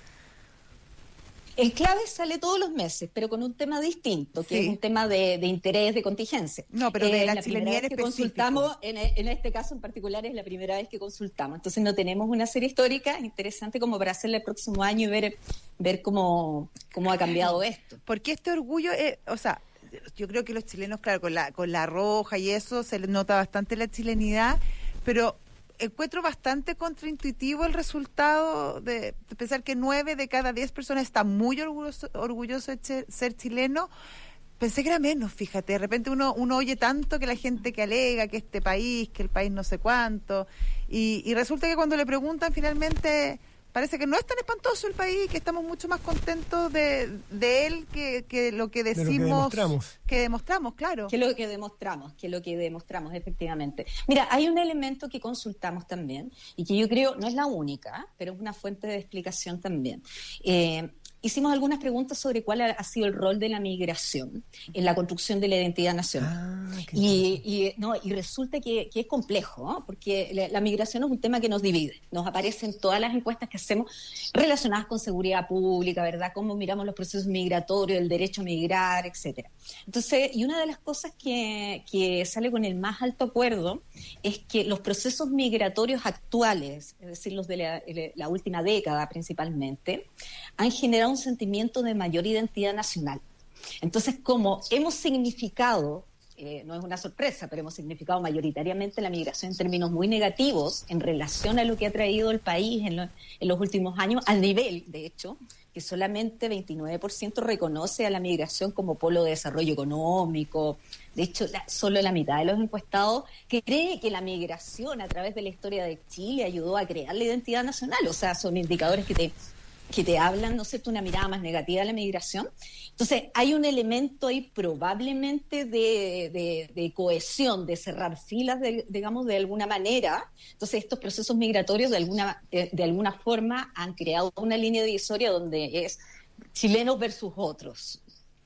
El clave sale todos los meses, pero con un tema distinto, que Sí. es un tema de, de interés, de contingencia. No, pero de la primera chilenidad vez en que específico. consultamos, en, en este caso en particular, es la primera vez que consultamos. Entonces no tenemos una serie histórica interesante como para hacerla el próximo año y ver, ver cómo, cómo ha cambiado esto. Porque este orgullo, eh, o sea, yo creo que los chilenos, claro, con la, con la roja y eso, se les nota bastante la chilenidad, pero encuentro bastante contraintuitivo el resultado de, de pensar que nueve de cada diez personas están muy orgulloso, orgullosos de che, ser chileno. Pensé que era menos, fíjate, de repente uno uno oye tanto que la gente que alega que este país, que el país no sé cuánto, y, y resulta que cuando le preguntan finalmente parece que no es tan espantoso el país, que estamos mucho más contentos de, de él que, que lo que decimos, De lo que demostramos. que demostramos, claro. Que es lo que demostramos, que es lo que demostramos, efectivamente. Mira, hay un elemento que consultamos también y que yo creo no es la única, pero es una fuente de explicación también. Eh, hicimos algunas preguntas sobre cuál ha sido el rol de la migración en la construcción de la identidad nacional. Ah, qué Y, y, no, y resulta que, que es complejo, ¿no? Porque la, la migración es un tema que nos divide. Nos aparecen todas las encuestas que hacemos relacionadas con seguridad pública, ¿verdad? Cómo miramos los procesos migratorios, el derecho a migrar, etcétera. Entonces, y una de las cosas que, que sale con el más alto acuerdo es que los procesos migratorios actuales, es decir, los de la, la última década principalmente, han generado un sentimiento de mayor identidad nacional. Entonces, como hemos significado, eh, no es una sorpresa, pero hemos significado mayoritariamente la migración en términos muy negativos en relación a lo que ha traído el país en, lo, en los últimos años, al nivel, de hecho, que solamente veintinueve por ciento reconoce a la migración como polo de desarrollo económico. De hecho, la, solo la mitad de los encuestados que cree que la migración a través de la historia de Chile ayudó a crear la identidad nacional. O sea, son indicadores que te... que te hablan, ¿no es cierto?, una mirada más negativa de la migración. Entonces, hay un elemento ahí probablemente de, de, de cohesión, de cerrar filas, de, digamos, de alguna manera. Entonces, estos procesos migratorios de alguna, de, de alguna forma han creado una línea divisoria donde es chilenos versus otros.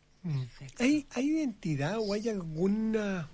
¿Hay, ¿Hay identidad o hay alguna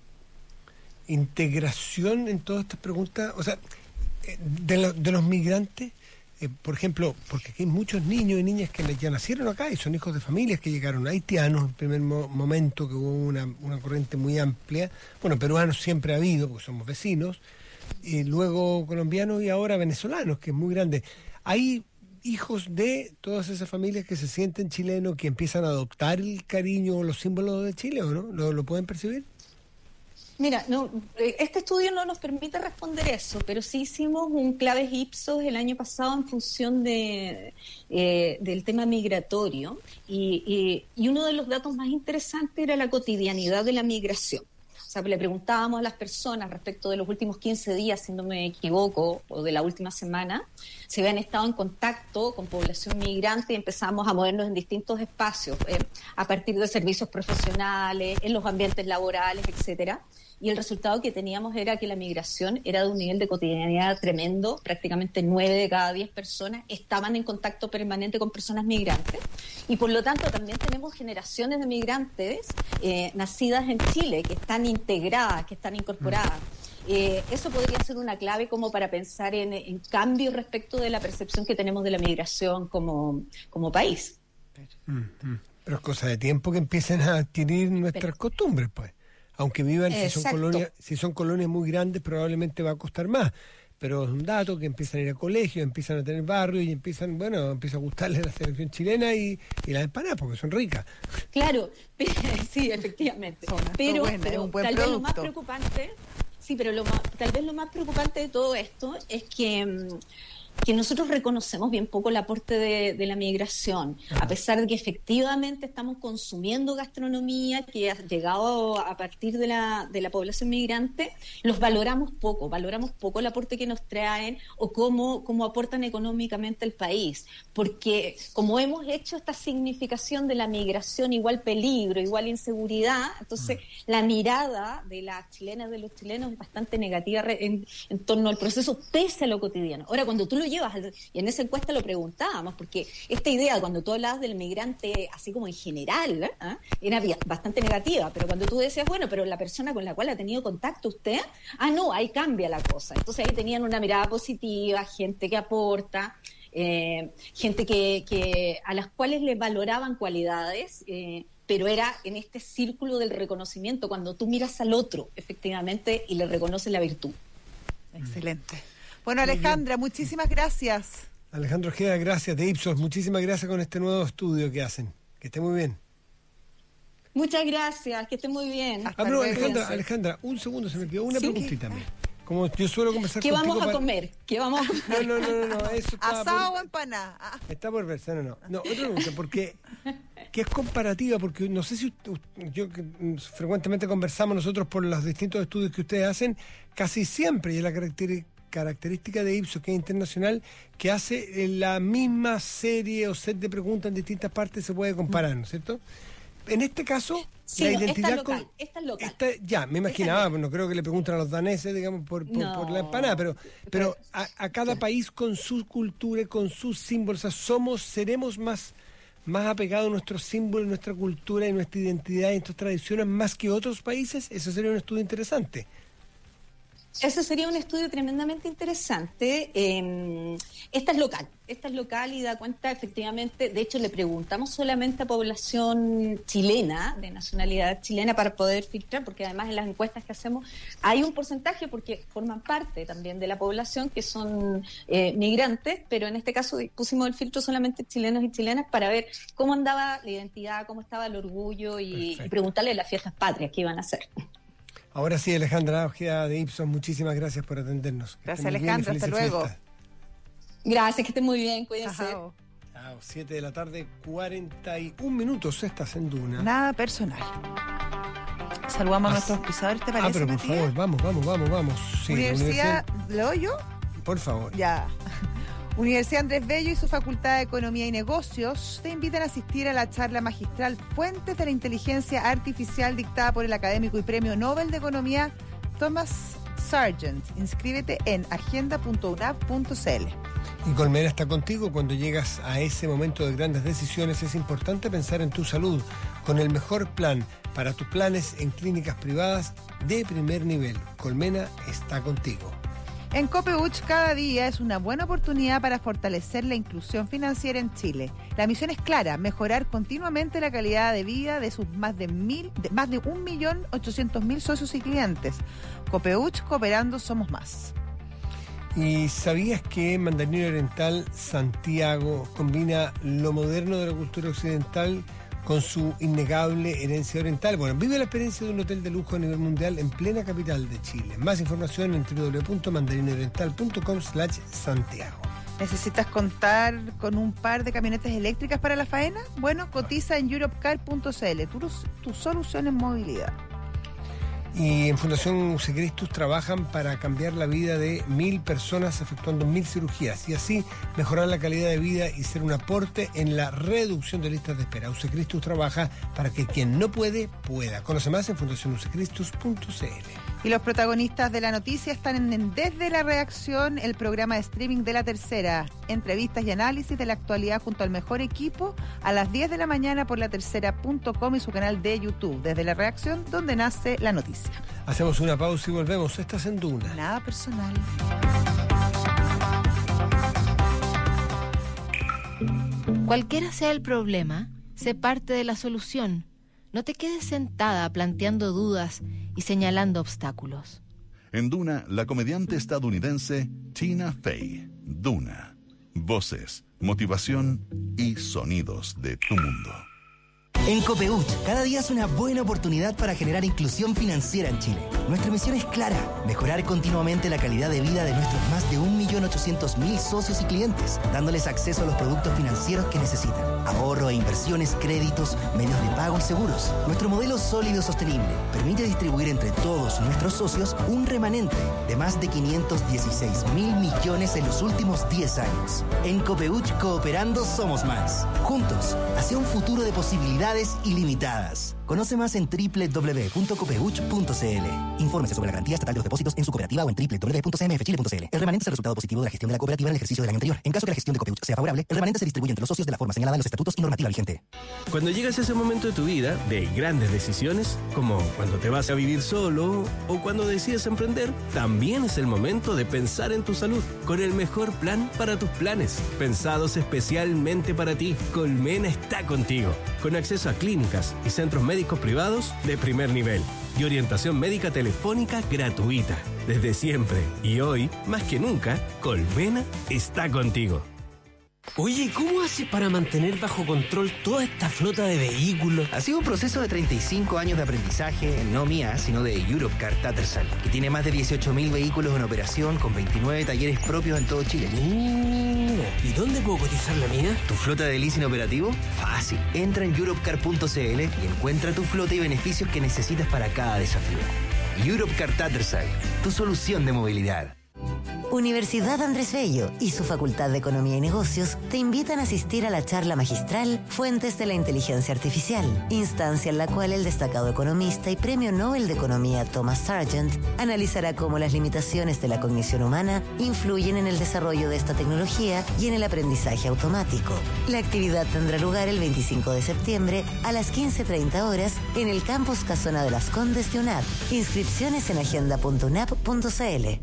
integración en todas estas preguntas? O sea, de, lo, de los migrantes, eh, por ejemplo, porque aquí hay muchos niños y niñas que ya nacieron acá y son hijos de familias que llegaron haitianos en el primer mo- momento, que hubo una, una corriente muy amplia. Bueno, peruanos siempre ha habido, porque somos vecinos, y luego colombianos y ahora venezolanos, que es muy grande. Hay hijos de todas esas familias que se sienten chilenos, que empiezan a adoptar el cariño o los símbolos de Chile, ¿o no? ¿Lo, lo pueden percibir? Mira, no, este estudio no nos permite responder eso, pero sí hicimos un claves Ipsos el año pasado en función de, eh, del tema migratorio y, y, y uno de los datos más interesantes era la cotidianidad de la migración. O sea, le preguntábamos a las personas respecto de los últimos quince días, si no me equivoco, o de la última semana, si habían estado en contacto con población migrante y empezamos a movernos en distintos espacios, eh, a partir de servicios profesionales, en los ambientes laborales, etcétera. Y el resultado que teníamos era que la migración era de un nivel de cotidianidad tremendo. Prácticamente nueve de cada diez personas estaban en contacto permanente con personas migrantes. Y por lo tanto también tenemos generaciones de migrantes eh, nacidas en Chile, que están integradas, que están incorporadas. Eh, eso podría ser una clave como para pensar en, en cambio respecto de la percepción que tenemos de la migración como, como país. Mm-hmm. Pero es cosa de tiempo que empiecen a adquirir nuestras Pero, costumbres, pues. Aunque vivan, si son, colonias, si son colonias muy grandes, probablemente va a costar más. pero es un dato que empiezan a ir a colegios, empiezan a tener barrios y empiezan, bueno, empieza a gustarles la selección chilena y, y las empanadas porque son ricas. Claro, sí, efectivamente. Son pero buenas, pero es un buen tal producto. vez lo más preocupante, sí, pero lo más, tal vez lo más preocupante de todo esto es que que nosotros reconocemos bien poco el aporte de, de la migración, a pesar de que efectivamente estamos consumiendo gastronomía que ha llegado a partir de la, de la población migrante, los valoramos poco, valoramos poco el aporte que nos traen o cómo, cómo aportan económicamente al país, porque como hemos hecho esta significación de la migración igual peligro, igual inseguridad, entonces mm. la mirada de las chilenas, de los chilenos es bastante negativa en, en torno al proceso, pese a lo cotidiano. Ahora, cuando tú lo llevas, y en esa encuesta lo preguntábamos, porque esta idea, cuando tú hablabas del migrante así como en general, ¿eh? era bastante negativa, pero cuando tú decías, bueno, pero la persona con la cual ha tenido contacto usted, ah, no, ahí cambia la cosa. Entonces ahí tenían una mirada positiva, gente que aporta, eh, gente que, que a las cuales les valoraban cualidades, eh, pero era en este círculo del reconocimiento, cuando tú miras al otro, efectivamente, y le reconoces la virtud. Excelente. Bueno, Alejandra, muchísimas gracias. Alejandro Ojeda, gracias. De Ipsos, muchísimas gracias con este nuevo estudio que hacen. Que esté muy bien. Muchas gracias, que esté muy bien. Ah, pero Alejandra, Alejandra, un segundo, se me quedó una ¿Sí? preguntita a mí. Como yo suelo conversar ¿Qué contigo... vamos a para... comer? ¿Qué vamos a comer? No, no, no, no, no eso está ¿Asado por... o empanada? Ah. Está por verse, no, no. No, otra pregunta, porque... que es comparativa, porque no sé si usted, yo que frecuentemente conversamos nosotros por los distintos estudios que ustedes hacen, casi siempre, y es la característica característica de Ipsos, que es internacional, que hace la misma serie o set de preguntas en distintas partes, se puede comparar, ¿no es cierto? En este caso, sí, la no, identidad... Esta es local, con, esta es local. Esta, ya, me imaginaba, no creo que le pregunten a los daneses, digamos, por, por, no, por la empanada, pero, pero a, a cada país con su cultura, con sus símbolos, o sea, somos, seremos más... más apegados a nuestros símbolos, nuestra cultura y nuestra identidad y nuestras tradiciones más que otros países. Eso sería un estudio interesante. Ese sería un estudio tremendamente interesante. Eh, esta es local, esta es local y da cuenta efectivamente, de hecho le preguntamos solamente a población chilena, de nacionalidad chilena, para poder filtrar, porque además en las encuestas que hacemos hay un porcentaje, porque forman parte también de la población que son eh, migrantes, pero en este caso pusimos el filtro solamente chilenos y chilenas para ver cómo andaba la identidad, cómo estaba el orgullo y, y preguntarle las fiestas patrias que iban a hacer. Ahora sí, Alejandra Ojeda de Ipsos, muchísimas gracias por atendernos. Gracias, Alejandra, hasta luego. Fiesta. Gracias, que estén muy bien, cuídense. Chao. Chao, siete de la tarde, cuarenta y un minutos, estás en Duna. Nada personal. Saludamos As... a nuestros pisadores, ¿te parece, Ah, pero por Matías? favor, vamos, vamos, vamos, vamos. Sí, Universidad, ¿lo doy yo? Por favor. Ya. Universidad Andrés Bello y su Facultad de Economía y Negocios te invitan a asistir a la charla magistral Fuentes de la Inteligencia Artificial dictada por el académico y premio Nobel de Economía Thomas Sargent. Inscríbete en agenda punto u n a v punto c l. Y Colmena está contigo cuando llegas a ese momento de grandes decisiones. Es importante pensar en tu salud con el mejor plan para tus planes en clínicas privadas de primer nivel. Colmena está contigo. En Copeuch cada día es una buena oportunidad para fortalecer la inclusión financiera en Chile. La misión es clara, mejorar continuamente la calidad de vida de sus más de mil, de, más de un millón ochocientos mil socios y clientes. Copeuch, cooperando somos más. ¿Y sabías que Mandarino Oriental Santiago combina lo moderno de la cultura occidental con su innegable herencia oriental? Bueno, vive la experiencia de un hotel de lujo a nivel mundial en plena capital de Chile. Más información en w w w punto mandarinooriental punto com slash Santiago. ¿Necesitas contar con un par de camionetas eléctricas para la faena? Bueno, cotiza en europcar punto c l, tu, tu solución en movilidad. Y en Fundación Usecristus trabajan para cambiar la vida de mil personas efectuando mil cirugías y así mejorar la calidad de vida y ser un aporte en la reducción de listas de espera. Usecristus trabaja para que quien no puede, pueda. Conoce más en fundación usecristus punto c l. Y los protagonistas de la noticia están en Desde la Reacción, el programa de streaming de La Tercera. Entrevistas y análisis de la actualidad junto al mejor equipo a las diez de la mañana por la tercera punto com y su canal de YouTube. Desde la Reacción, donde nace la noticia. Hacemos una pausa y volvemos. Estás en Duna. Nada personal. Cualquiera sea el problema, sé parte de la solución. No te quedes sentada planteando dudas y señalando obstáculos. En Duna, la comediante estadounidense Tina Fey. Duna. Voces, motivación y sonidos de tu mundo. En Copeuch, cada día es una buena oportunidad para generar inclusión financiera en Chile. Nuestra misión es clara: mejorar continuamente la calidad de vida de nuestros más de un millón ochocientos mil socios y clientes, dándoles acceso a los productos financieros que necesitan: ahorro e inversiones, créditos, medios de pago y seguros. Nuestro modelo sólido y sostenible permite distribuir entre todos nuestros socios un remanente de más de quinientos dieciséis mil millones en los últimos diez años. En Copeuch, cooperando somos más. Juntos, hacia un futuro de posibilidades ilimitadas. Conoce más en doble u doble u doble u punto copeuch punto c l. Infórmese sobre la garantía estatal de los depósitos en su cooperativa o en doble u doble u doble u punto c m f chile punto c l. El remanente es el resultado positivo de la gestión de la cooperativa en el ejercicio del año anterior. En caso que la gestión de Copeuch sea favorable, el remanente se distribuye entre los socios de la forma señalada en los estatutos y normativa vigente. Cuando llegas a ese momento de tu vida de grandes decisiones, como cuando te vas a vivir solo o cuando decides emprender, también es el momento de pensar en tu salud, con el mejor plan para tus planes, pensados especialmente para ti. Colmena está contigo, con acceso a clínicas y centros médicos privados de primer nivel y orientación médica telefónica gratuita. Desde siempre y hoy, más que nunca, Colmena está contigo. Oye, ¿cómo haces para mantener bajo control toda esta flota de vehículos? Ha sido un proceso de treinta y cinco años de aprendizaje, no mía, sino de Europcar Tattersall, que tiene más de dieciocho mil vehículos en operación con veintinueve talleres propios en todo Chile. Mira, ¿y dónde puedo cotizar la mía? ¿Tu flota de leasing operativo? Fácil. Entra en europcar punto c l y encuentra tu flota y beneficios que necesitas para cada desafío. Europcar Tattersall, tu solución de movilidad. Universidad Andrés Bello y su Facultad de Economía y Negocios te invitan a asistir a la charla magistral Fuentes de la Inteligencia Artificial, instancia en la cual el destacado economista y Premio Nobel de Economía Thomas Sargent analizará cómo las limitaciones de la cognición humana influyen en el desarrollo de esta tecnología y en el aprendizaje automático. La actividad tendrá lugar el veinticinco de septiembre a las quince treinta horas en el campus Casona de las Condes de U N A P. Inscripciones en agenda punto u n a p punto c l.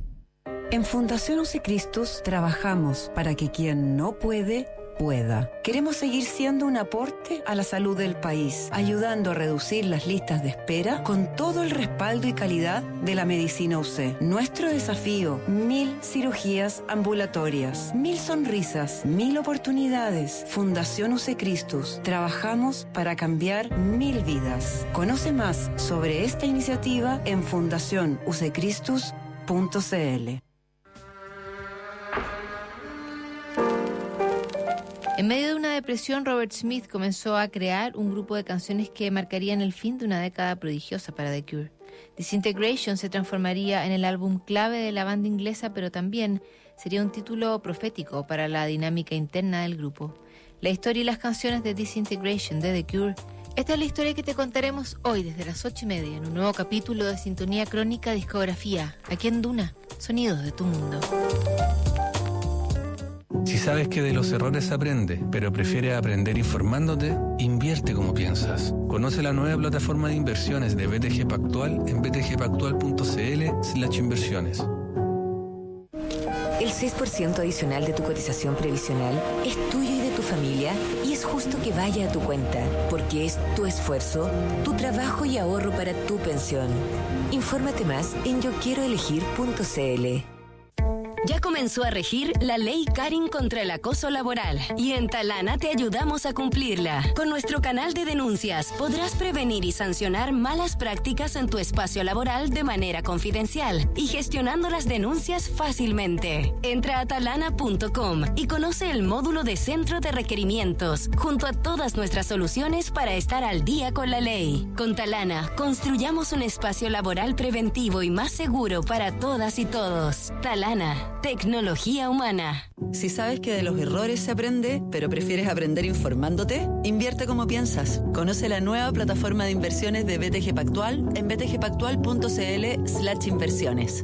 En Fundación Usecristus trabajamos para que quien no puede, pueda. Queremos seguir siendo un aporte a la salud del país, ayudando a reducir las listas de espera con todo el respaldo y calidad de la medicina U C. Nuestro desafío: mil cirugías ambulatorias, mil sonrisas, mil oportunidades. Fundación Usecristus. Trabajamos para cambiar mil vidas. Conoce más sobre esta iniciativa en fundación usecristus punto c l. En medio de una depresión, Robert Smith comenzó a crear un grupo de canciones que marcarían el fin de una década prodigiosa para The Cure. Disintegration se transformaría en el álbum clave de la banda inglesa, pero también sería un título profético para la dinámica interna del grupo. La historia y las canciones de Disintegration de The Cure. Esta es la historia que te contaremos hoy desde las ocho y media en un nuevo capítulo de Sintonía Crónica Discografía, aquí en Duna, Sonidos de tu Mundo. Si sabes que de los errores se aprende, pero prefieres aprender informándote, invierte como piensas. Conoce la nueva plataforma de inversiones de B T G Pactual en b t g pactual punto c l slash inversiones. El seis por ciento adicional de tu cotización previsional es tuyo y de tu familia, y es justo que vaya a tu cuenta, porque es tu esfuerzo, tu trabajo y ahorro para tu pensión. Infórmate más en yo quiero elegir punto c l. Ya comenzó a regir la ley Karin contra el acoso laboral y en Talana te ayudamos a cumplirla. Con nuestro canal de denuncias podrás prevenir y sancionar malas prácticas en tu espacio laboral de manera confidencial y gestionando las denuncias fácilmente. Entra a talana punto com y conoce el módulo de centro de requerimientos junto a todas nuestras soluciones para estar al día con la ley. Con Talana construyamos un espacio laboral preventivo y más seguro para todas y todos. Talana. Tecnología humana. Si sabes que de los errores se aprende, pero prefieres aprender informándote, invierte como piensas. Conoce la nueva plataforma de inversiones de B T G Pactual en b t g pactual punto c l slash inversiones.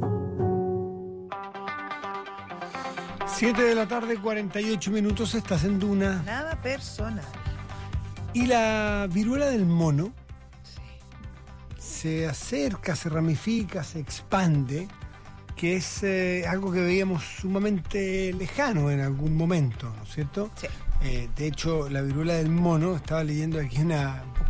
siete de la tarde, cuarenta y ocho minutos, estás en Duna. Nada personal. Y la viruela del mono se acerca, se ramifica, se expande, que es eh, algo que veíamos sumamente lejano en algún momento, ¿no es cierto? Sí. Eh, de hecho, la viruela del mono, estaba leyendo aquí una,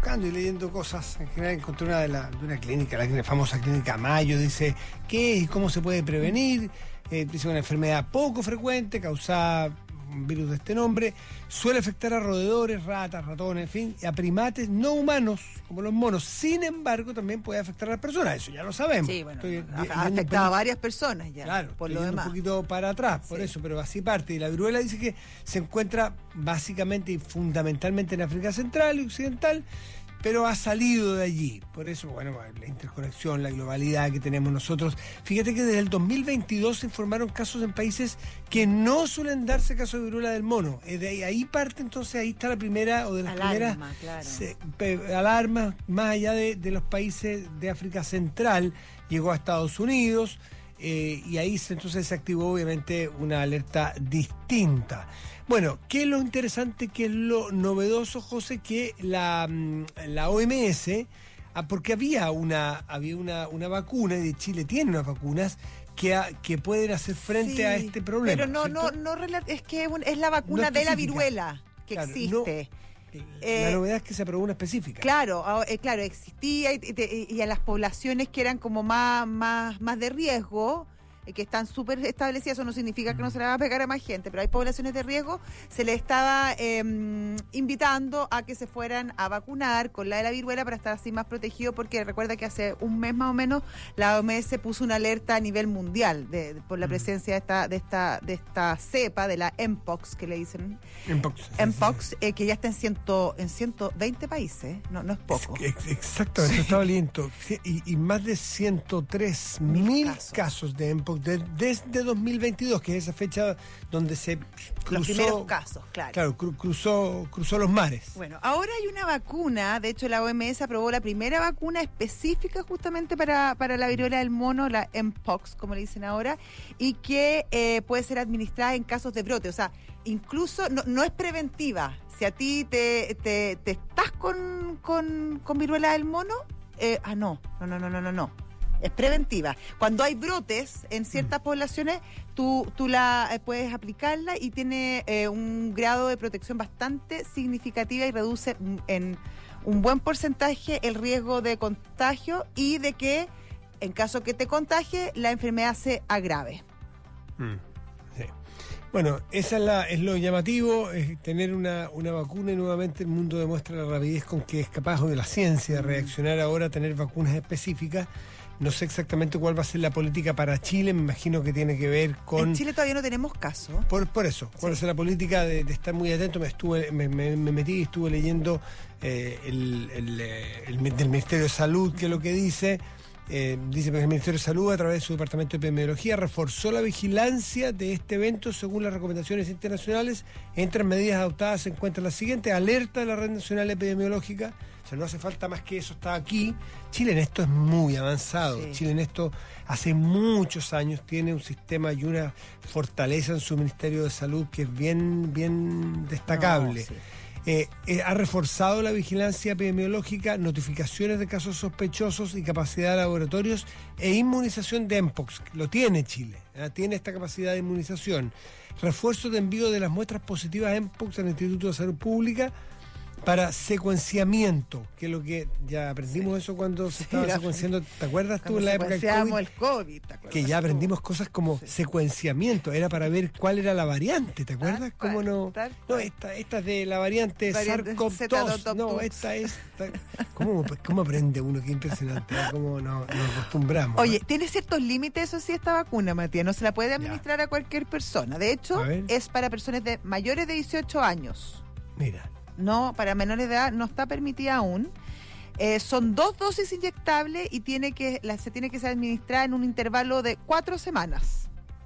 buscando y leyendo cosas, en general encontré una de, la, de una clínica, la famosa clínica Mayo, dice qué y cómo se puede prevenir. Eh, dice una enfermedad poco frecuente, causada un virus de este nombre, suele afectar a roedores, ratas, ratones, en fin, y a primates no humanos, como los monos. Sin embargo, también puede afectar a las personas, eso ya lo sabemos. Sí, bueno, Estoy, ha afectado a varias personas ya, claro, por lo demás. Un poquito para atrás, por sí. eso, pero así parte. Y la viruela dice que se encuentra básicamente y fundamentalmente en África Central y Occidental, pero ha salido de allí. Por eso, bueno, la interconexión, la globalidad que tenemos nosotros. Fíjate que desde el dos mil veintidós se informaron casos en países que no suelen darse casos de viruela del mono. De ahí, ahí parte, entonces, ahí está la primera o de las alarma, primeras claro. se, pe, alarmas, más allá de, de los países de África Central. Llegó a Estados Unidos eh, y ahí se, entonces se activó, obviamente, una alerta distinta. Bueno, ¿qué es lo interesante, qué es lo novedoso, José? Que la, la O M S, porque había una había una, una vacuna, y de Chile tiene unas vacunas, que, a, que pueden hacer frente sí, a este problema. Pero no, ¿cierto? no, no, es que es la vacuna no de la viruela que claro, existe. No, eh, la novedad es que se aprobó una específica. Claro, eh, claro, existía y, y, y a las poblaciones que eran como más, más, más de riesgo, que están súper establecidas, eso no significa que no se le va a pegar a más gente, pero hay poblaciones de riesgo, se les estaba eh, invitando a que se fueran a vacunar con la de la viruela para estar así más protegidos, porque recuerda que hace un mes más o menos la O M S puso una alerta a nivel mundial de, de, por la presencia de esta de esta de esta cepa, de la Mpox, que le dicen Mpox, Mpox sí, sí. Eh, que ya está en ciento en ciento veinte países, no no es poco. Es, exactamente, estaba leyendo, y, y más de ciento tres mil casos. casos de Mpox desde dos mil veintidós, que es esa fecha donde se cruzó, los primeros casos, claro. Claro, cru, cruzó, cruzó los mares. Bueno, ahora hay una vacuna, de hecho la O M S aprobó la primera vacuna específica justamente para, para la viruela del mono, la Mpox, como le dicen ahora, y que eh, puede ser administrada en casos de brote, o sea, incluso no, no es preventiva. Si a ti te, te, te estás con, con, con viruela del mono, eh, ah, no, no, no, no, no, no, no. Es preventiva. Cuando hay brotes en ciertas mm. poblaciones, tú, tú la eh, puedes aplicarla y tiene eh, un grado de protección bastante significativa y reduce en un buen porcentaje el riesgo de contagio y de que, en caso que te contagie, la enfermedad se agrave. Mm. Sí. Bueno, esa es, la, es lo llamativo, es tener una, una vacuna, y nuevamente el mundo demuestra la rapidez con que es capaz de la ciencia de reaccionar ahora a tener vacunas específicas. No sé exactamente cuál va a ser la política para Chile, me imagino que tiene que ver con... En Chile todavía no tenemos caso. Por, por eso, cuál va a ser la política de, de estar muy atento. Me estuve me, me, me metí y estuve leyendo eh, el, el, el, el del Ministerio de Salud, que es lo que dice. Eh, dice que el Ministerio de Salud, a través de su Departamento de Epidemiología, reforzó la vigilancia de este evento según las recomendaciones internacionales. Entre medidas adoptadas se encuentran las siguientes: alerta de la Red Nacional Epidemiológica. O sea, no hace falta más que eso, está aquí. Chile en esto es muy avanzado. Sí. Chile en esto hace muchos años tiene un sistema y una fortaleza en su Ministerio de Salud que es bien, bien destacable. No, sí. Eh, eh, ha reforzado la vigilancia epidemiológica, notificaciones de casos sospechosos y capacidad de laboratorios e inmunización de Mpox. Lo tiene Chile, ¿eh? Tiene esta capacidad de inmunización. Refuerzo de envío de las muestras positivas Mpox al Instituto de Salud Pública para secuenciamiento, que es lo que ya aprendimos sí. eso cuando se estaba sí, secuenciando. ¿Te acuerdas tú en la época del COVID? el COVID Que ya aprendimos cosas como sí. secuenciamiento, era para ver cuál era la variante, ¿te acuerdas? Tal ¿Cómo no? Tal no, esta, esta es de la variante, variante SARS-CoV dos. No, esta es... ¿Cómo, ¿Cómo aprende uno? Qué impresionante, ¿eh? ¿Cómo no, nos acostumbramos? Oye, ¿no? Tiene ciertos límites, eso sí, esta vacuna, Matías, no se la puede administrar ya. a cualquier persona. De hecho, es para personas de mayores de dieciocho años. Mira. No, para menores de edad no está permitida aún. Eh, son dos dosis inyectables y tiene que la, se tiene que ser administrada en un intervalo de cuatro semanas.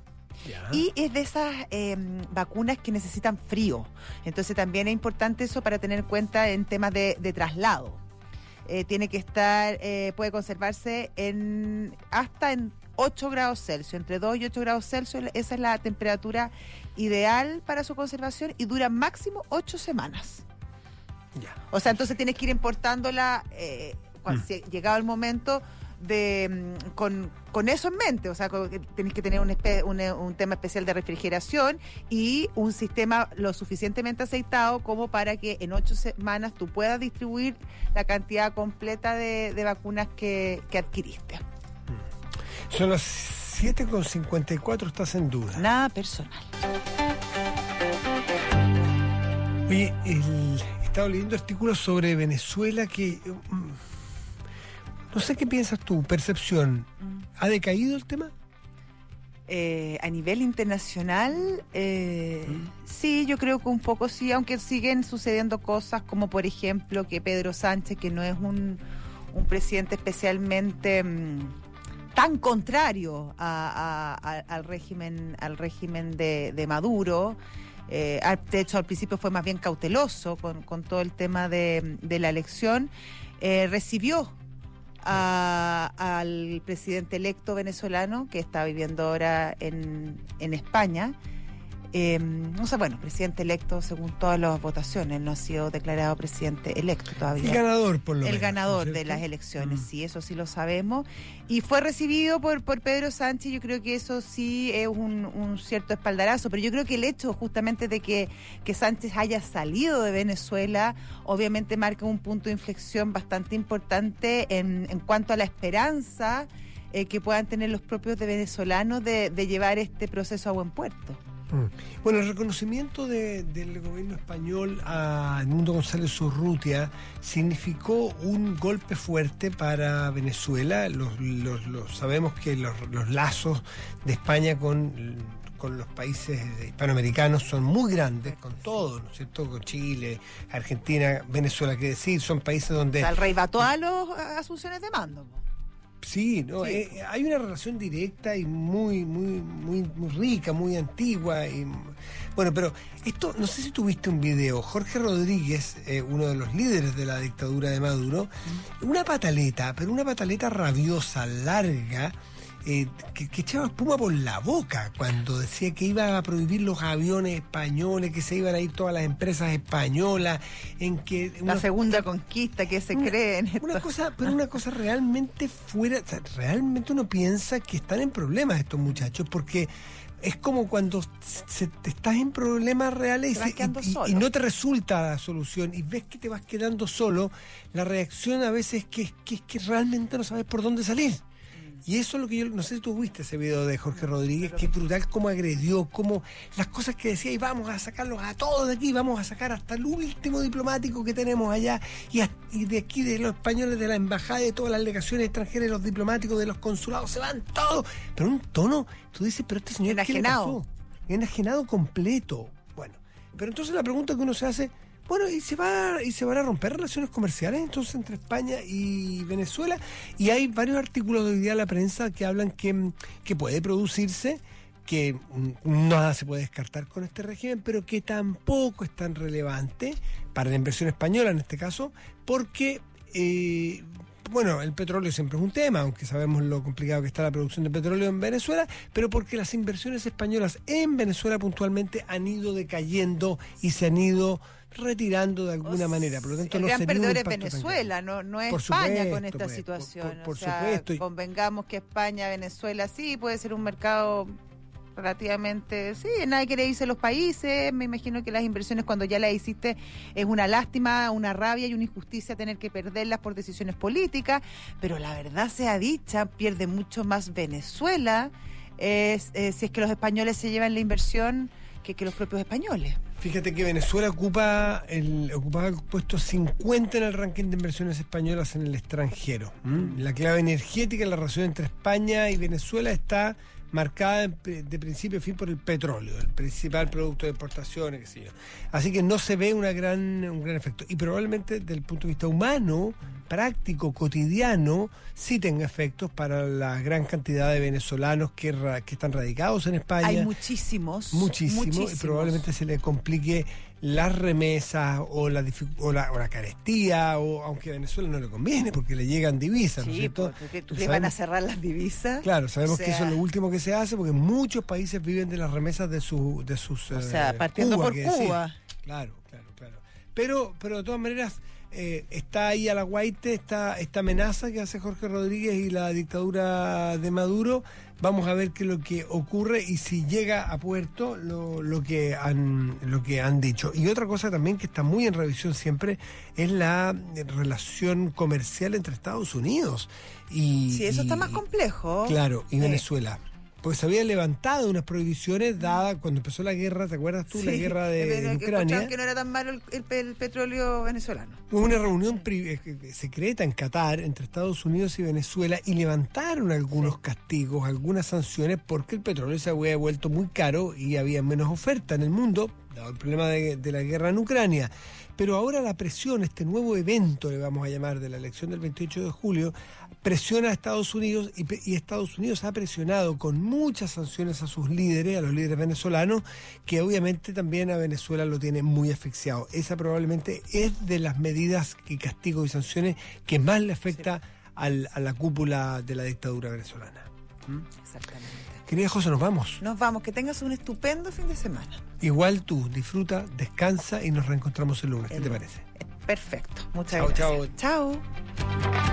Ya. Y es de esas eh, vacunas que necesitan frío. Entonces también es importante eso para tener en cuenta en temas de, de traslado. Eh, tiene que estar, eh, puede conservarse en hasta en ocho grados Celsius, entre dos y ocho grados Celsius. Esa es la temperatura ideal para su conservación y dura máximo ocho semanas. Ya. O sea, entonces tienes que ir importándola eh, cuando, mm. si, llegado el momento de con, con eso en mente, o sea, con, tenés que tener un, espe, un, un tema especial de refrigeración y un sistema lo suficientemente aceitado como para que en ocho semanas tú puedas distribuir la cantidad completa de, de vacunas que, que adquiriste. Son las siete con cincuenta y cuatro, estás en duda. Nada personal. Oye, el, he estado leyendo artículos sobre Venezuela que... No sé qué piensas tú, percepción. ¿Ha decaído el tema? Eh, a nivel internacional, eh, ¿Mm? sí, yo creo que un poco sí, aunque siguen sucediendo cosas como, por ejemplo, que Pedro Sánchez, que no es un, un presidente especialmente mmm, tan contrario a, a, a, al régimen, al régimen de, de Maduro. Eh, de hecho, al principio fue más bien cauteloso con, con todo el tema de, de la elección. Eh, recibió A, al presidente electo venezolano que está viviendo ahora en, en España. Eh, o sea, bueno, presidente electo según todas las votaciones, no ha sido declarado presidente electo todavía. El ganador, por lo menos. El ganador de las elecciones, mm. sí, eso sí lo sabemos. Y fue recibido por, por Pedro Sánchez, yo creo que eso sí es un, un cierto espaldarazo, pero yo creo que el hecho justamente de que, que Sánchez haya salido de Venezuela, obviamente marca un punto de inflexión bastante importante en, en cuanto a la esperanza eh, que puedan tener los propios de venezolanos de, de llevar este proceso a buen puerto. Bueno, el reconocimiento de, del gobierno español a Edmundo González Urrutia significó un golpe fuerte para Venezuela. Los, los, los, sabemos que los, los lazos de España con, con los países hispanoamericanos son muy grandes, con todos, ¿no es cierto? Con Chile, Argentina, Venezuela, que decir, son países donde... O sea, el rey va todas las asunciones de mando. Sí, no, sí. Eh, hay una relación directa y muy, muy, muy, muy rica, muy antigua. Y, bueno, pero esto, no sé si tuviste un video, Jorge Rodríguez, eh, uno de los líderes de la dictadura de Maduro, mm. una pataleta, pero una pataleta rabiosa, larga, eh, que, que echaba espuma por la boca cuando decía que iba a prohibir los aviones españoles, que se iban a ir todas las empresas españolas, en que... Una, la segunda una, conquista que se una, cree en una cosa, pero una cosa realmente fuera... O sea, realmente uno piensa que están en problemas estos muchachos, porque... Es como cuando se, te estás en problemas reales y, y, y no te resulta la solución y ves que te vas quedando solo, la reacción a veces es que, que, que realmente no sabes por dónde salir. Y eso es lo que yo, no sé si tú viste ese video de Jorge Rodríguez, que brutal cómo agredió, cómo las cosas que decía, y vamos a sacarlos a todos de aquí, vamos a sacar hasta el último diplomático que tenemos allá, y, a, y de aquí de los españoles, de la embajada, de todas las delegaciones extranjeras, de los diplomáticos, de los consulados, se van todos. Pero un tono, tú dices, pero este señor, enajenado. ¿qué le pasó? Enajenado completo. Bueno, pero entonces la pregunta que uno se hace, bueno, y se va y se van a romper relaciones comerciales entonces entre España y Venezuela, y hay varios artículos de hoy día en la prensa que hablan que, que puede producirse, que nada se puede descartar con este régimen, pero que tampoco es tan relevante para la inversión española en este caso, porque eh, bueno, el petróleo siempre es un tema, aunque sabemos lo complicado que está la producción de petróleo en Venezuela, pero porque las inversiones españolas en Venezuela puntualmente han ido decayendo y se han ido retirando de alguna o manera. Por lo tanto, el no gran sería perdedor es Venezuela, no, no es por España supuesto, con esta pues, situación. Por, por, por o sea, supuesto. Convengamos que España, Venezuela sí puede ser un mercado relativamente, sí, nadie quiere irse a los países, me imagino que las inversiones cuando ya las hiciste es una lástima, una rabia y una injusticia tener que perderlas por decisiones políticas, pero la verdad sea dicha, pierde mucho más Venezuela es, eh, si es que los españoles se llevan la inversión que, que los propios españoles. Fíjate que Venezuela ocupa el, ocupaba el puesto cincuenta en el ranking de inversiones españolas en el extranjero. ¿Mm? La clave energética en la relación entre España y Venezuela está marcada de principio a fin por el petróleo, el principal producto de exportaciones, qué sé yo. Así que no se ve una gran, un gran efecto. Y probablemente desde el punto de vista humano, práctico, cotidiano, sí tenga efectos para la gran cantidad de venezolanos que, ra, que están radicados en España. Hay muchísimos. Muchísimos. Muchísimos. Y probablemente se le complique las remesas o la, o la, o la carestía, o aunque a Venezuela no le conviene porque le llegan divisas, sí, ¿no es cierto? Porque tú le van a cerrar las divisas. Claro, sabemos o sea, que eso es lo último que se hace porque muchos países viven de las remesas de, su, de sus... O sea, partiendo Cuba, por Cuba. Claro, claro, claro. Pero, pero de todas maneras, eh, está ahí a la guaite esta, esta amenaza que hace Jorge Rodríguez y la dictadura de Maduro. Vamos a ver qué es lo que ocurre y si llega a puerto lo, lo que han lo que han dicho. Y otra cosa también que está muy en revisión siempre es la relación comercial entre Estados Unidos y... Sí, eso y, está más complejo. Claro, y sí. Venezuela. Porque se había levantado unas prohibiciones dadas cuando empezó la guerra, ¿te acuerdas tú? Sí, la guerra de, de Ucrania. Que no era tan malo el, el, el petróleo venezolano. Hubo una reunión pri- secreta en Qatar entre Estados Unidos y Venezuela y levantaron algunos sí. castigos, algunas sanciones, porque el petróleo se había vuelto muy caro y había menos oferta en el mundo, dado el problema de, de la guerra en Ucrania. Pero ahora la presión, este nuevo evento, le vamos a llamar, de la elección del veintiocho de julio, presiona a Estados Unidos y, y Estados Unidos ha presionado con muchas sanciones a sus líderes, a los líderes venezolanos, que obviamente también a Venezuela lo tiene muy asfixiado. Esa probablemente es de las medidas y castigos y sanciones que más le afecta sí. al, a la cúpula de la dictadura venezolana. ¿Mm? Exactamente. Querida José, nos vamos. Nos vamos, que tengas un estupendo fin de semana. Igual tú, disfruta, descansa y nos reencontramos el lunes. ¿Qué el, te parece? Perfecto, muchas chau, gracias. Chao, chao. Chao.